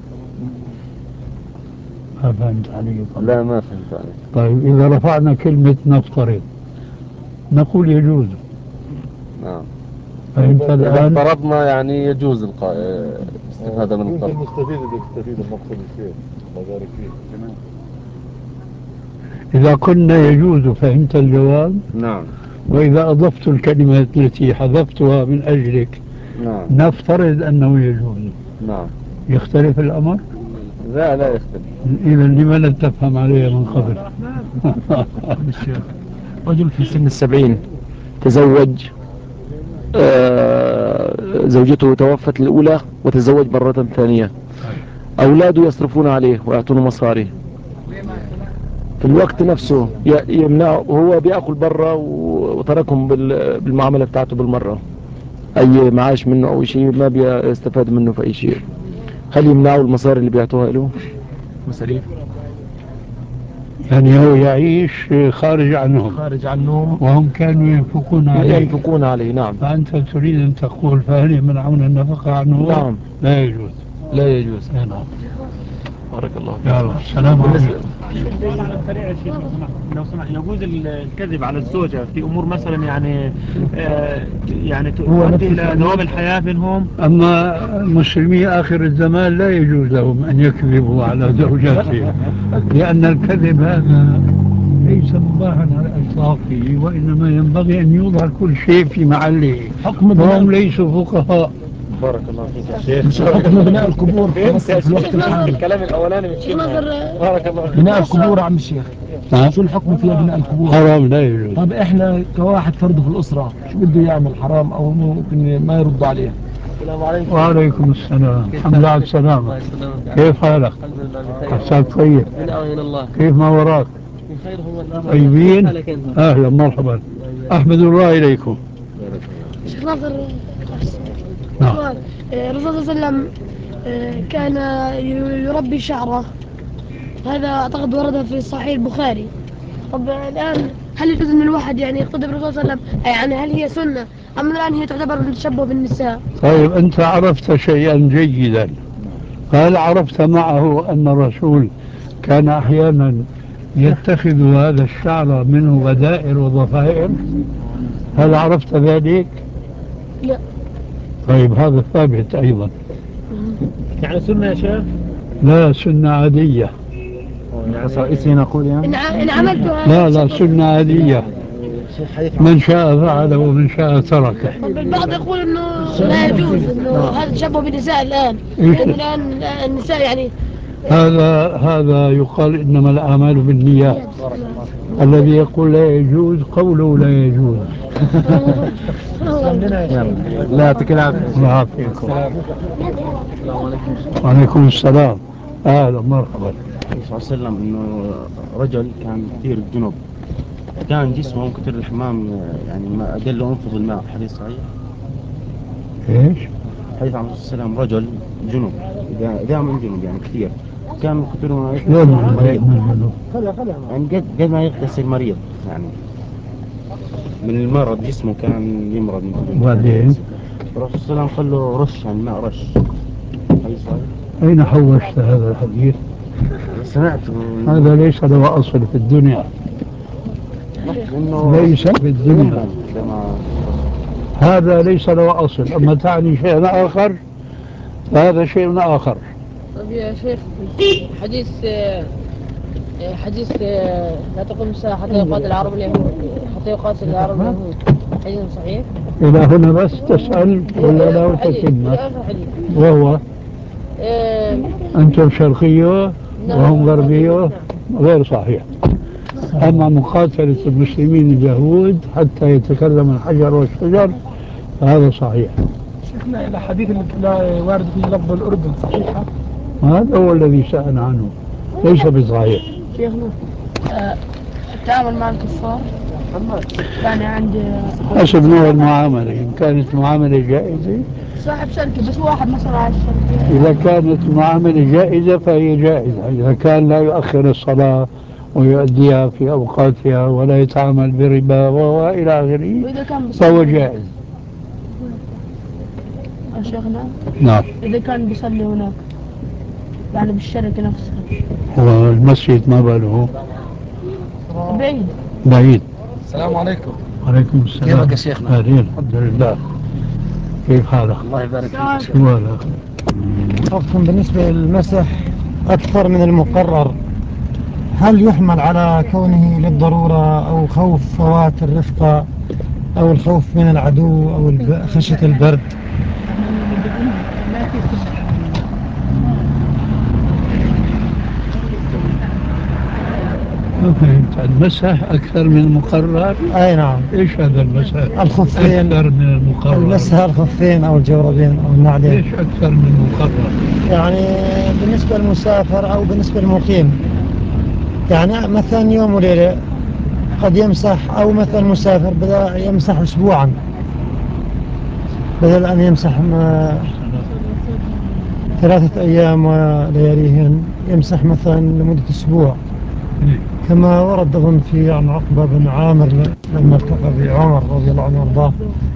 ما فهمت علي طبعا. لا ما فهمت عليك. طيب إذا رفعنا كلمة نفترض نقول يجوز. نعم. فهمت الآن؟ افترضنا يعني يجوز الاستفادة من القرض. المستفيد اللي يستفيد المقصد الشيخ الله يبارك فيك. إذا كنا يجوز فهمت الجواب؟ نعم. وإذا أضفت الكلمة التي حذفتها من أجلك نعم. نفترض أنه يجوز. نعم. يختلف الأمر؟ لا لا يختلف. إذا لما لم تفهم علي من قبل؟ رجل في سن السبعين تزوج، آه زوجته توفت الأولى وتزوج مرة ثانية، أولاده يصرفون عليه ويعطونه مصاري، في الوقت نفسه يمنع، وهو بيأكل برا وتركهم بالمعاملة بتاعته بالمرة، أي معاش منه أو شيء ما بيستفاد منه في أي شيء. هل يمنعوا المصاري اللي بيعطوها له مصاريف؟ يعني هو يعيش خارج عنهم خارج عنهم وهم كانوا ينفقون عليه. ينفقون عليه. نعم. فأنت تريد أن تقول فهل يمنعون النفقة عنه؟ نعم. لا يجوز. لا يجوز. نعم. بارك الله فيك. يلا السلام عليكم. سريع يا شيخ لو سمحت لو سمحت يجوز الكذب على الزوجة في أمور مثلا يعني آه يعني تؤدي إلى دوام الحياة بينهم. أما مسلمي آخر الزمان لا يجوز لهم أن يكذبوا على زوجاتهم، لأن الكذب هذا ليس مباحا على إطلاقه، وإنما ينبغي أن يوضع كل شيء في محله، وهم ليسوا فقهاء. بارك الله فيك يا شيخ. حكم بناء القبور في مصر في الوقت الحالي. الكلام الأولاني بارك الله فيك. بناء القبور عم الشيخ نعم. شو الحكم فيها بناء القبور؟ حرام لا يجوز. طب احنا كواحد فرد في الأسرة شو بده يعمل حرام او ممكن ما يرد عليه؟ السلام عليكم. وعليكم السلام. الحمد لله على السلامة. كيف حالك؟ الحمد لله بخير. عساك طيب. من أعين الله. كيف ما وراك؟ بخير هو. طيبين؟ أهلا مرحبا. أحمد الله إليكم. شيخ ناصر نعم. سؤال. الرسول صلى الله عليه وسلم كان يربي شعره، هذا أعتقد ورد في صحيح البخاري. طب الآن هل يجوز أن الواحد يعني يقتدي بالرسول صلى الله عليه وسلم؟ يعني هل هي سنة أم الآن هي تعتبر من تشبه بالنساء؟ طيب أنت عرفت شيئا جيدا. هل عرفت معه أن الرسول كان أحيانا يتخذ هذا الشعر منه غدائر وضفائر؟ هل عرفت ذلك؟ لا. طيب هذا ثابت أيضا. يعني سنة يا شيخ؟ لا، سنة عادية. رئيسي نقول يعني إن عملتها. لا لا، سنة عادية، من شاء فعله ومن شاء تركه. طب البعض يقول انه لا يجوز، انه هذا تشبه بالنساء الان، لان الان النساء يعني هذا هذا يقال انما الاعمال بالنيات. الذي يقول لا يجوز قوله لا يجوز. لا يعطيك العافية. الله يعافيكم. وعليكم السلام. اهلا مرحبا. النبي صلى الله عليه وسلم انه رجل كان كثير الجنوب، كان جسمه من كثير الحمام يعني ما أدل أنفض الماء. حديث صحيح؟ ايش؟ حديث عن الرسول صلى الله عليه وسلم رجل جنوب دائما جنوب يعني كثير، كان كثير ما مريض يعني قد قد ما يغتسل مريض يعني من المرض، جسمه كان يمرض. وبعدين الرسول صلى الله عليه وسلم قال له رش عن الماء رش. حديث صحيح؟ أين حوشت هذا الحديث؟ سمعته. هذا ليس له أصل في الدنيا. ليس في الدنيا. هذا ليس له أصل. أما تعني شيء آخر فهذا شيء آخر. طيب يا شيخ، حديث حديث لا تقوم الساعة حتى يقاتل العرب اليهود، حتى يقاتل العرب اليهود، حديث صحيح؟ إلى هنا بس تسأل ولا لا تتم؟ وهو أنتم شرقية وهم غربية، غير صحيح. أما مقاتلة المسلمين اليهود حتى يتكلم الحجر والشجر هذا صحيح. شيخنا الحديث اللي وارد في لفظ الأردن صحيحة؟ هذا هو الذي سأل عنه، ليس بصحيح. شيخنا آه التعامل مع الكفار يعني عندي حسب نوع المعاملة، إن كانت معاملة جائزة صاحب شركة بس واحد مثلا على الشركة، إذا كانت معاملة جائزة فهي جائزة. إذا كان لا يؤخر الصلاة ويؤديها في أوقاتها ولا يتعامل بربا وإلى آخره فهو جائز. شيخنا نعم. إذا كان بيصلي هناك يعني بالشركة نفسها، هو المسجد ما باله بعيد بعيد. السلام عليكم. وعليكم السلام. كيفك يا شيخنا؟ أهلين الحمد لله. كيف حالك؟ الله يبارك فيك. شو حالك؟ حكم بالنسبة للمسح أكثر من المقرر، هل يحمل على كونه للضرورة أو خوف فوات الرفقة أو الخوف من العدو أو خشية البرد؟ ما فهمت. المسح أكثر من المقرر؟ أي نعم. إيش هذا المسح؟ الخفين أكثر من المقرر. المسح الخفين أو الجوربين أو النعلين. إيش أكثر من المقرر؟ يعني بالنسبة للمسافر أو بالنسبة للمقيم، يعني مثلا يوم وليلة قد يمسح، أو مثلا مسافر بدأ يمسح أسبوعا بدل أن يمسح ثلاثة أيام ولياليهن، يمسح مثلا لمدة أسبوع، كما ورد أظن في عن عقبة بن عامر لما التقى بعمر رضي الله عنه وارضاه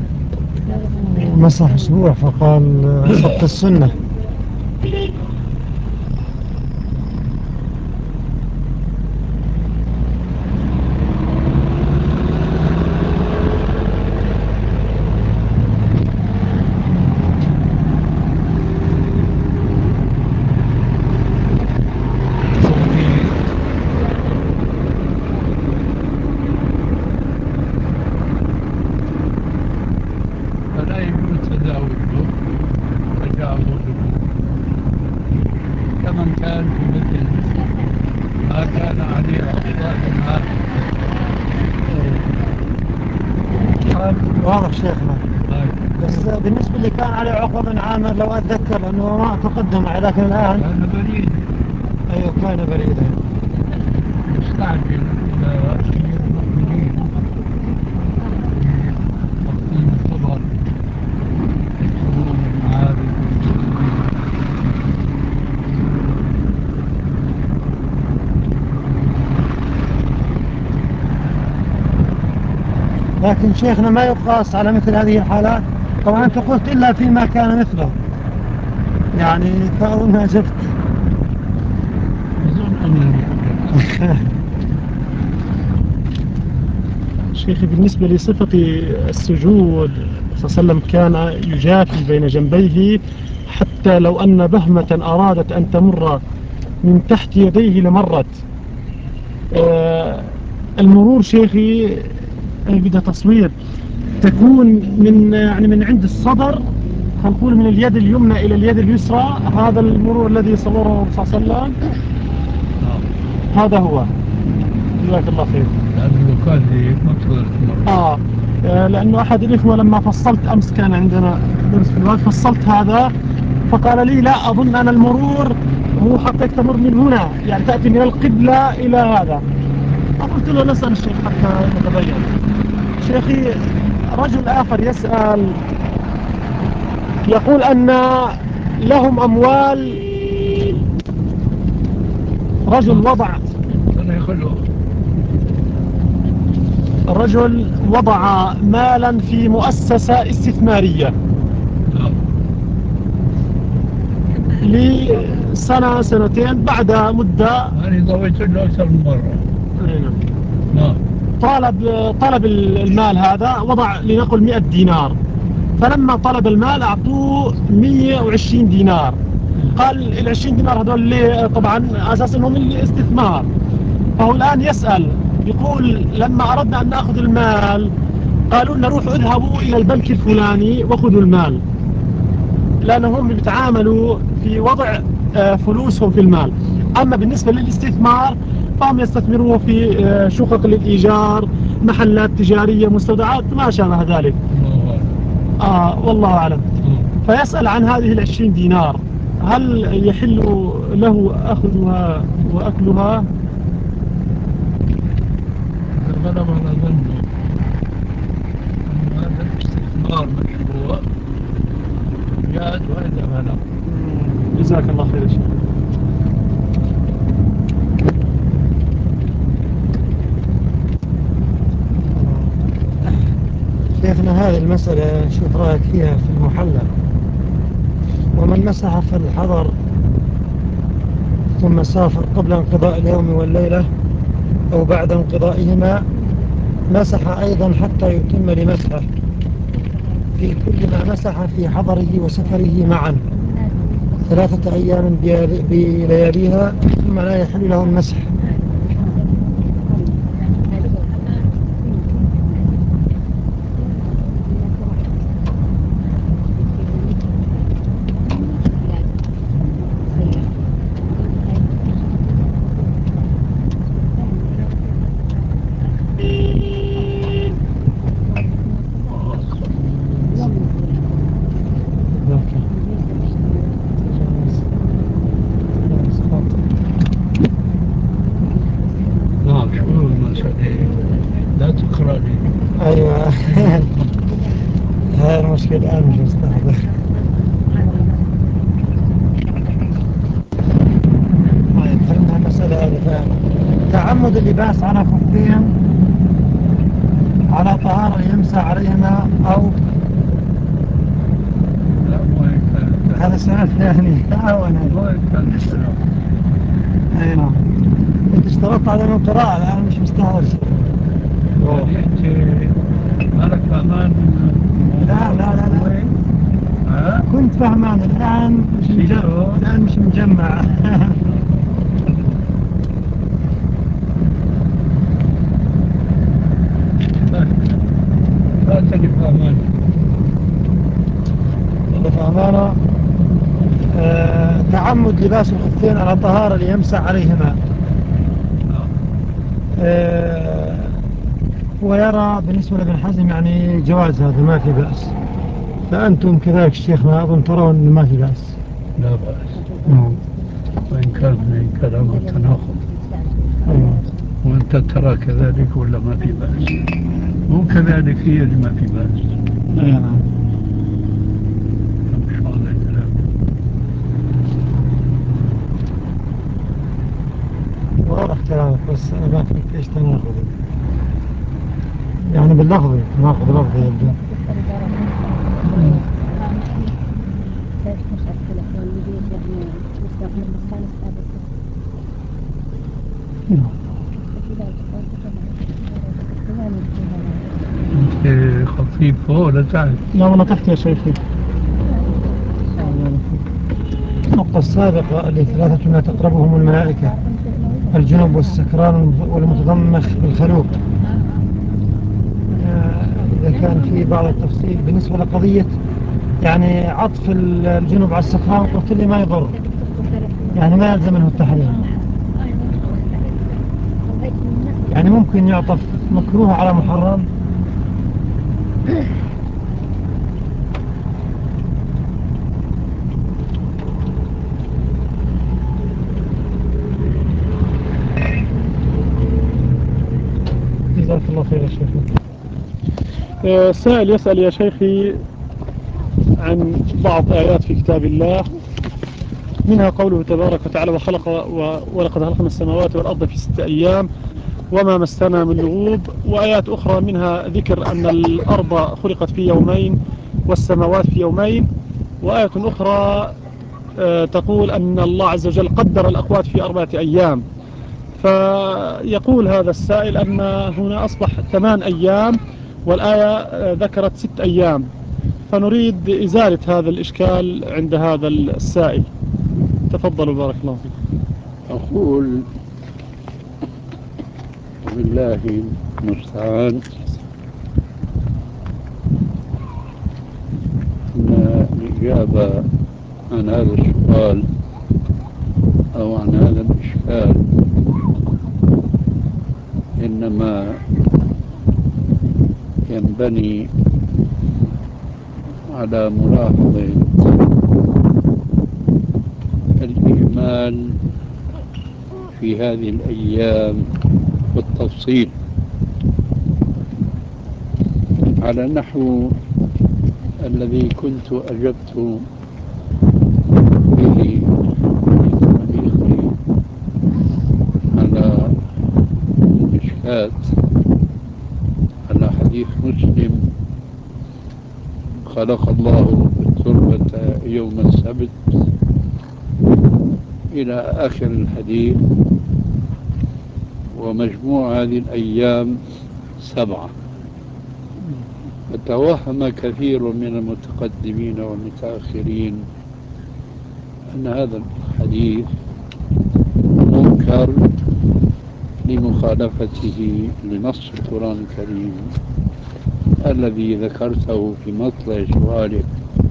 مسح أسبوع فقال صدق السنة. من كان في مثل ما كان عليه أفضل من هذا. واضح شيخنا. بس بالنسبة اللي كان عليه عقبة بن عامر لو أتذكر أنه ما تقدم على لكن الآن كان بريد. أيوه كان بريدا مستعجل إلى أمير المؤمنين تقديم الخبر يكون المعارف لكن شيخنا ما يقاس على مثل هذه الحالات. طبعا أنت قلت إلا فيما كان مثله يعني فأظن أجبت. أظن أنني شيخي بالنسبة لصفة السجود صلى الله عليه وسلم كان يجافي بين جنبيه حتى لو أن بهمة أرادت أن تمر من تحت يديه لمرت. آه المرور شيخي بدأ تصوير تكون من يعني من عند الصدر هنقول من اليد اليمنى إلى اليد اليسرى. هذا المرور الذي صوره صلى الله عليه وسلم هذا هو. جزاك الله خير. لأنه كان لي مقصود آه لأنه أحد الإخوة لما فصلت أمس كان عندنا درس في الوقت فصلت هذا فقال لي لا أظن أن المرور هو حقك تمر من هنا يعني تأتي من القبلة إلى هذا. فقلت له نسأل الشيخ حتى نتبين. شيخي رجل آخر يسأل يقول أن لهم أموال. رجل وضع رجل وضع مالا في مؤسسة استثمارية لسنة سنتين. بعد مدة أنا ضويت له أكثر من مرة. نعم. طالب طلب المال هذا وضع لنقل مئة دينار. فلما طلب المال أعطوه مئة وعشرين دينار. قال العشرين دينار هذول اللي طبعا أساس أنهم الاستثمار. فهو الآن يسأل يقول لما أردنا أن نأخذ المال قالوا لنا روحوا اذهبوا إلى البنك الفلاني وخذوا المال لأنهم بيتعاملوا في وضع فلوسهم في المال. أما بالنسبة للاستثمار فهم يستثمرون في شقق للإيجار محلات تجارية مستودعات ما شابه ذلك. آه والله أعلم. فيسأل عن هذه العشرين دينار هل يحل له أخذها وأكلها؟ غلب على ظني أن هذا الاستثمار مشروع جاز وإذا غلب. جزاك الله خير يا شيخ. شيخنا هذه المسألة شوف رأيك فيها في المحلى. ومن مسح في الحضر ثم سافر قبل انقضاء اليوم والليلة أو بعد انقضائهما مسح أيضا حتى يتم لمسحه في كل ما مسح في حضره وسفره معا ثلاثة أيام بلياليها ثم لا يحل له المسح. لا تقرأ لي. أيوة هاي المشكلة الآن مش مستحضر. طيب خلينا المسألة هذه. تعمد اللباس على خفين على طهارة يمسح عليهما أو هذا سؤال ثاني. أو أنا أي نعم. أنت اشترطت على القراءة الآن مش مستحضر. أنت مالك فهمان؟ لا لا لا لا ها؟ كنت فهمان الآن مش مجمع. الآن مش مجمع. لا تجي فهمان. اللي فهمانه آه، تعمد لباس الخفين على طهارة ليمسح عليهما. آه، ويرى بالنسبة لابن حزم يعني جواز هذا ما في بأس. فأنتم كذلك شيخنا أظن ترون أنه ما في بأس. لا بأس. وإن كان من كلام التناقض. وأنت ترى كذلك ولا ما في بأس؟ مو كذلك هي اللي ما في بأس. نعم. مش واضح الكلام. واضح كلامك بس أنا ما فهمت إيش تناقض. يعني باللفظ تناقض لفظي يبدو. انت خطيب فوق ولا تحت؟ لا والله تحت يا شيخي. النقطة السابقة اللي ثلاثة ما تقربهم الملائكة: الجنوب والسكران والمتضمخ بالخلوق. إذا كان في بعض التفصيل بالنسبة لقضية يعني عطف الجنوب على السكران قلت لي ما يضر، يعني ما يلزم منه التحريم، يعني ممكن يعطف مكروه على محرم. جزاك الله خير يا شيخ. السائل يسأل يا شيخي عن بعض آيات في كتاب الله، منها قوله تبارك وتعالى: وخلق و... ولقد خلقنا السماوات والأرض في ستة أيام وما مسنا من لغوب. وآيات أخرى منها ذكر أن الأرض خلقت في يومين والسماوات في يومين. وآية أخرى تقول أن الله عز وجل قدر الأقوات في أربعة أيام. فيقول هذا السائل أن هنا أصبح ثمان أيام والآية ذكرت ست أيام، فنريد إزالة هذا الإشكال عند هذا السائل. تفضلوا بارك الله فيكم. أقول بالله المستعان أن الإجابة عن هذا السؤال أو عن هذا الإشكال إنما ينبني على ملاحظة الإجمال في هذه الأيام بالتفصيل على النحو الذي كنت أجبت به تعليقي على المشكات على حديث مسلم: خلق الله التربة يوم السبت إلى آخر الحديث، ومجموع هذه الأيام سبعة. فتوهم كثير من المتقدمين والمتأخرين أن هذا الحديث منكر لمخالفته لنص القرآن الكريم الذي ذكرته في مطلع سؤالك،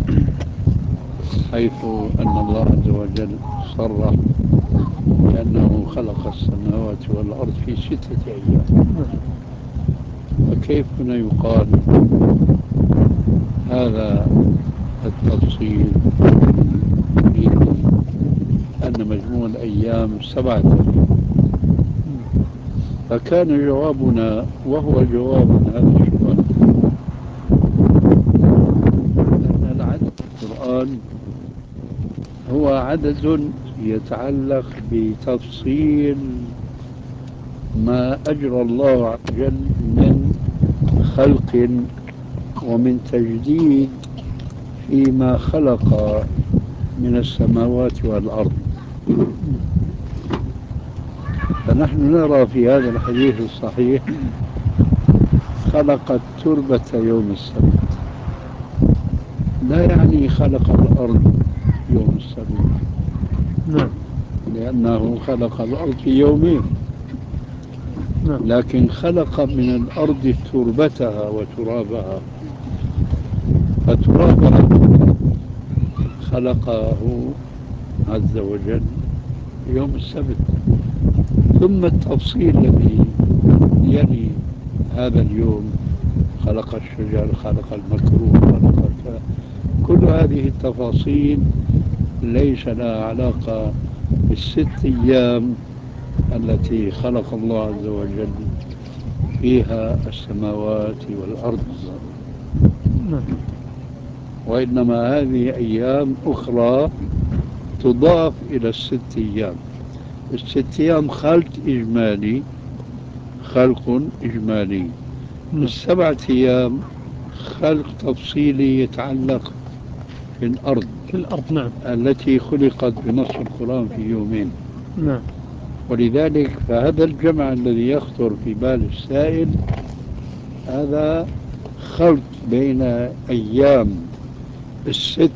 حيث أن الله عز وجل صرح بأنه خلق السماوات والأرض في ستة أيام. فكيف هنا يقال هذا التفصيل يريد أن مجموع الأيام سبعة أيام؟ فكان جوابنا، وهو جواب هذا السؤال، أن العدد في القرآن هو عدد يتعلق بتفصيل ما أجرى الله عز وجل من خلق ومن تجديد فيما خلق من السماوات والأرض. فنحن نرى في هذا الحديث الصحيح خلق التربة يوم السبت، لا يعني خلق الأرض يوم السبت، لأنه خلق الأرض في يومين، لكن خلق من الأرض تربتها وترابها. فترابها خلقه عز وجل يوم السبت. ثم التفصيل الذي يلي هذا اليوم، خلق الشجر، خلق المكروه، خلق ك- كل هذه التفاصيل ليس لها علاقة بالست أيام التي خلق الله عز وجل فيها السماوات والأرض، وإنما هذه أيام أخرى تضاف إلى الست أيام. الست أيام خلق إجمالي، خلق إجمالي. السبعة أيام خلق تفصيلي يتعلق في الأرض في الأرض نعم التي خلقت بنص القرآن في يومين. نعم. ولذلك فهذا الجمع الذي يخطر في بال السائل هذا خلط بين أيام الست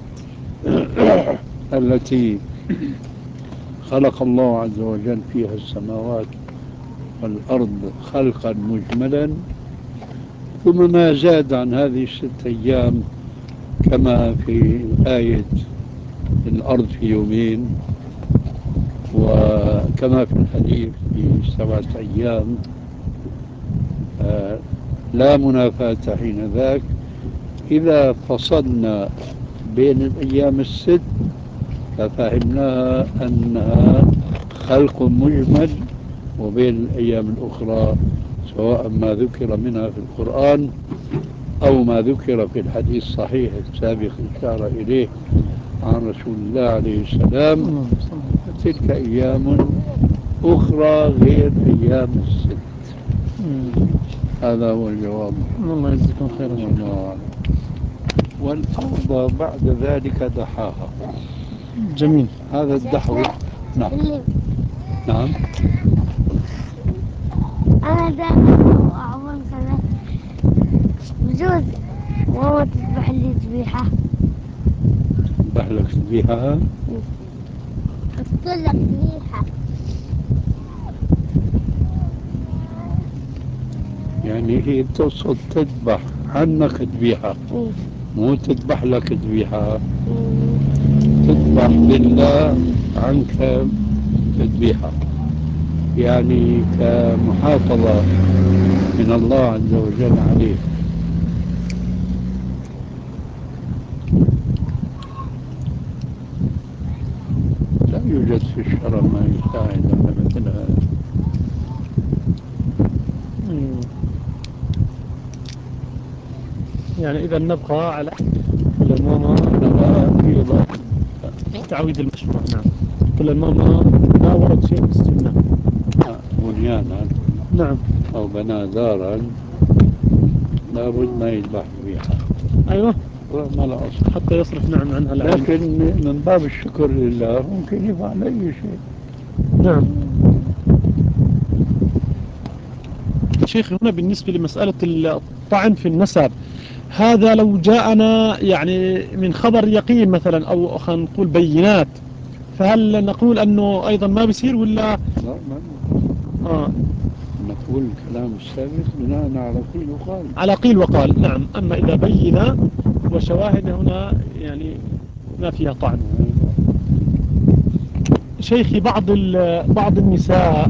التي خلق الله عز وجل فيها السماوات والأرض خلقا مجملا، ثم ما زاد عن هذه الست أيام كما في آية الأرض في يومين، وكما في الحديث في سبعة أيام. آه لا منافاة حين ذاك. إذا فصلنا بين الأيام الست ففهمناها أنها خلق مجمل، وبين الأيام الأخرى سواء ما ذكر منها في القرآن أو ما ذكر في الحديث الصحيح السابق إشار إليه عن رسول الله عليه السلام، تلك أيام أخرى غير أيام الست. هذا هو الجواب. الله يجزيكم خيرا. والله والأرض بعد ذلك دحاها. جميل. هذا الدحو. نعم نعم. أنا دائما أعمل سنة بجوز ماما تذبح لي ذبيحة. تذبح لك ذبيحة؟ تذبح لك ذبيحة. يعني هي تقصد تذبح عنك ذبيحة، مو تذبح لك ذبيحة. تذبح لله عنك ذبيحة، يعني كمحافظة من الله عز وجل عليه. لا يوجد في الشرع ما يساعد على مثل هذا. يعني إذا نبقى على كل ماما تعويد المشروع. نعم. كل ماما ما ورد شيء في السنة بنيانا نعم أو بنى دارا لابد ما يذبح ذبيحة. أيوة ما لا أصل حتى يصرف نعم عنها العلم. لكن من باب الشكر لله ممكن يفعل أي شيء. نعم. شيخ هنا بالنسبة لمسألة الطعن في النسب، هذا لو جاءنا يعني من خبر يقين مثلا أو خلينا نقول بينات، فهل نقول أنه أيضا ما بيصير ولا؟ لا ما آه. نقول الكلام السابق بناء على قيل وقال. على قيل وقال نعم. أما إذا بينا وشواهد هنا يعني ما فيها طعن. شيخي بعض بعض النساء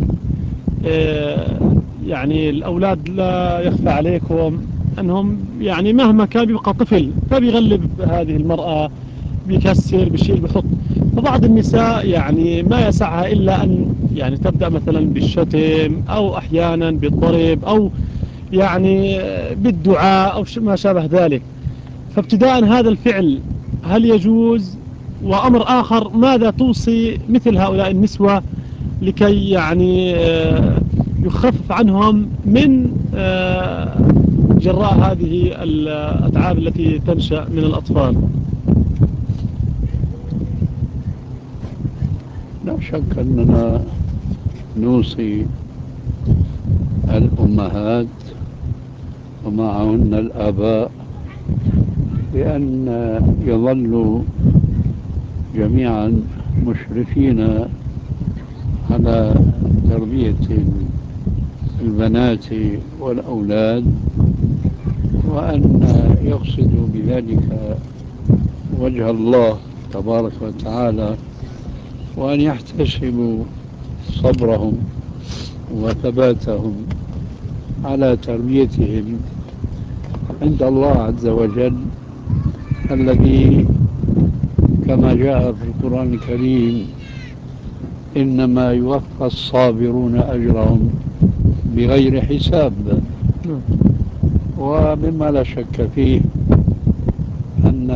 يعني الأولاد لا يخفى عليكم أنهم يعني مهما كان بيبقى طفل فبيغلب هذه المرأة، بيكسر بيشيل بيحط. فبعض النساء يعني ما يسعها إلا أن يعني تبدأ مثلا بالشتم أو أحيانا بالضرب أو يعني بالدعاء أو ما شابه ذلك. فابتداء هذا الفعل هل يجوز؟ وأمر آخر، ماذا توصي مثل هؤلاء النسوة لكي يعني يخفف عنهم من جراء هذه الأتعاب التي تنشأ من الأطفال؟ لا شك أننا نوصي الأمهات ومعهن الآباء بأن يظلوا جميعا مشرفين على تربية البنات والأولاد، وأن يقصدوا بذلك وجه الله تبارك وتعالى وأن يحتسبوا صبرهم وثباتهم على تربيتهم عند الله عز وجل، الذي كما جاء في القرآن الكريم إنما يوفى الصابرون أجرهم بغير حساب. ومما لا شك فيه أن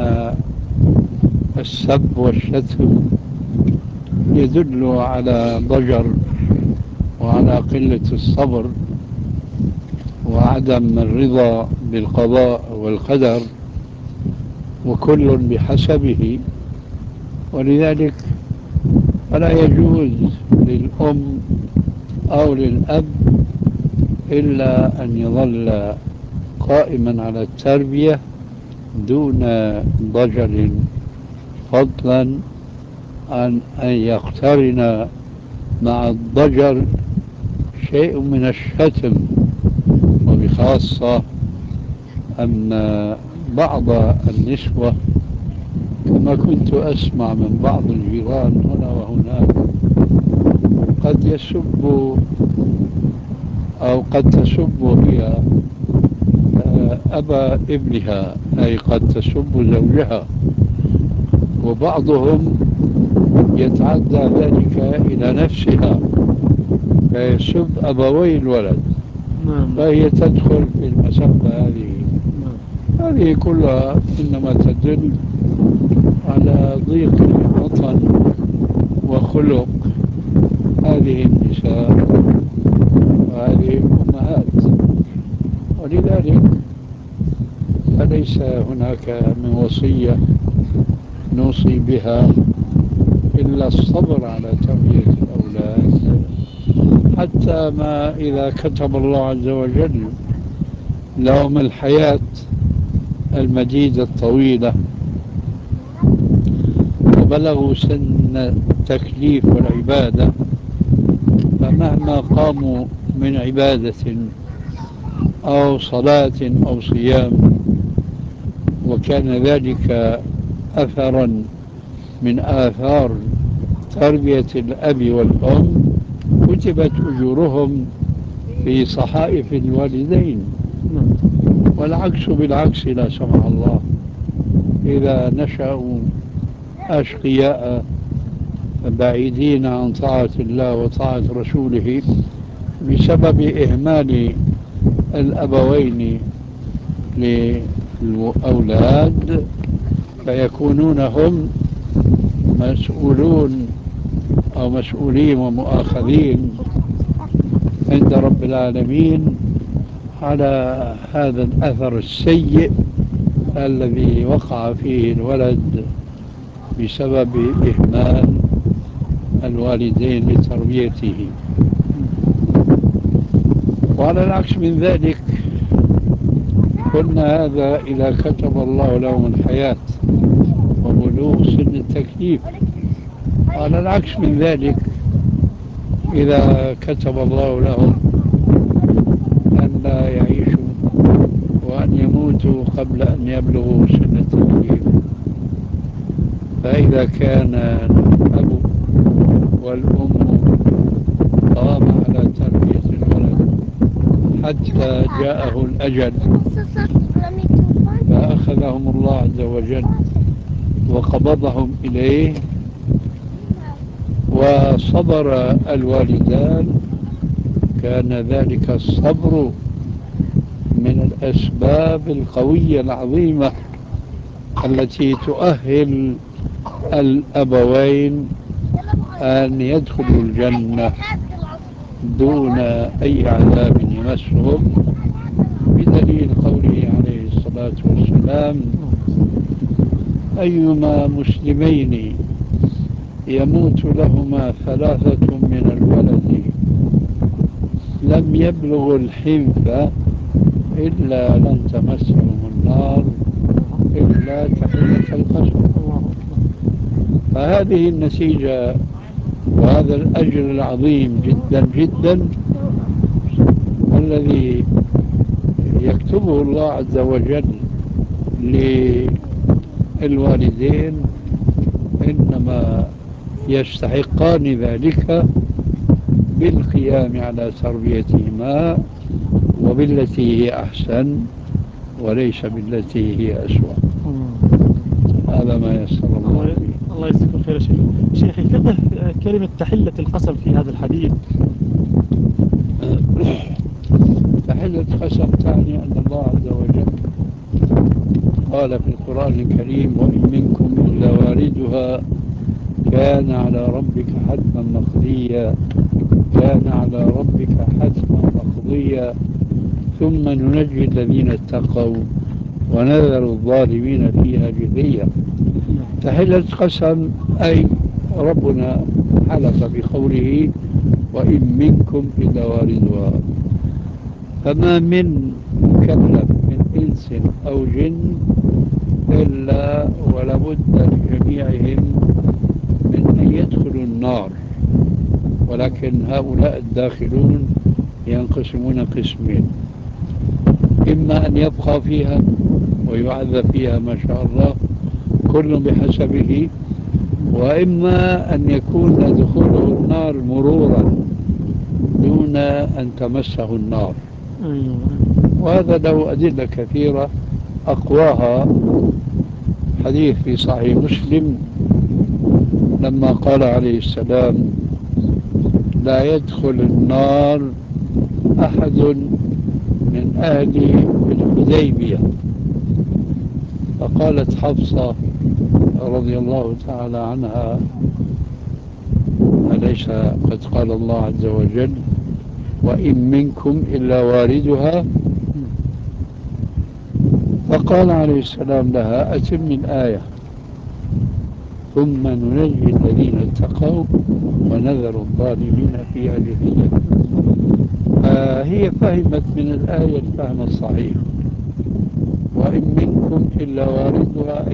السب والشتم يدل على ضجر وعلى قلة الصبر وعدم الرضا بالقضاء والقدر، وكل بحسبه. ولذلك فلا يجوز للأم أو للأب إلا أن يظل قائما على التربية دون ضجر، فضلا عن أن يقترن مع الضجر شيء من الشتم، وبخاصة أن بعض النسوة كما كنت أسمع من بعض الجيران هنا وهناك قد يسب أو قد تسب هي أبا ابنها، أي قد تسب زوجها، وبعضهم يتعدى ذلك إلى نفسها فيسب أبوي الولد، فهي تدخل في المسبة هذه. هذه كلها إنما تدل على ضيق الوطن وخلق هذه النساء وهذه الأمهات. ولذلك فليس هناك من وصية نوصي بها إلا الصبر على تربية الأولاد، حتى ما إذا كتب الله عز وجل لهم الحياة المديدة الطويلة وبلغوا سن التكليف والعبادة، فمهما قاموا من عبادة أو صلاة أو صيام وكان ذلك أثرا من آثار تربية الأب والأم كتبت أجورهم في صحائف الوالدين. والعكس بالعكس لا سمح الله، إذا نشأوا أشقياء بعيدين عن طاعة الله وطاعة رسوله بسبب إهمال الأبوين للأولاد، فيكونون هم مسؤولون أو مسؤولين ومؤاخذين عند رب العالمين على هذا الأثر السيء الذي وقع فيه الولد بسبب إهمال الوالدين لتربيته. وعلى العكس من ذلك قلنا هذا إذا كتب الله لهم الحياة وبلوغ سن التكليف. وعلى العكس من ذلك إذا كتب الله لهم أن لا يعيشوا وأن يموتوا قبل أن يبلغوا سن التكليف، فإذا كان الأب والأم قام على تربية الولد حتى جاءه الأجل فأخذهم الله عز وجل وقبضهم إليه وصبر الوالدان، كان ذلك الصبر من الأسباب القوية العظيمة التي تؤهل الأبوين أن يدخلوا الجنة دون أي عذاب يمسهم، بدليل قوله عليه الصلاة والسلام: أيما مسلمين يموت لهما ثلاثة من الولد لم يبلغوا الحنف إلا لن تمسهم النار إلا تحية القصر. فهذه النتيجة وهذا الأجر العظيم جدا جدا الذي يكتبه الله عز وجل للوالدين إنما يستحقان ذلك بالقيام على تربيتهما وبالتي هي أحسن وليس بالتي هي أسوأ. هذا ما يسر الله به. الله يجزيك خير يا شيخ. شيخي فقه كلمة تحلة القسم في هذا الحديث. تحلة القسم تعني أن الله عز وجل قال في القرآن الكريم وإن منكم إلا واردها كان على ربك حتما مقضيا كان على ربك حتما مقضيا ثم ننجي الذين اتقوا ونذر الظالمين فيها جثيا. تحلة قسم أي ربنا حلف بقوله وإن منكم إلا واردها، فما من مكلف من إنس أو جن إلا ولابد لجميعهم من أن يدخلوا النار، ولكن هؤلاء الداخلون ينقسمون قسمين: إما أن يبقى فيها ويعذب فيها ما شاء الله كل بحسبه، وإما أن يكون دخوله النار مرورا دون أن تمسه النار. وهذا له أدلة كثيرة أقواها حديث في صحيح مسلم لما قال عليه السلام لا يدخل النار أحد من أهل الحديبية، فقالت حفصة رضي الله تعالى عنها أليس قد قال الله عز وجل وإن منكم إلا واردها؟ فقال عليه السلام لها أتم الآية ثم ننجي الذين اتقوا ونذر الظالمين فيها جثيا. فهي فهمت من الآية الفهم الصحيح، وإن منكم إلا واردها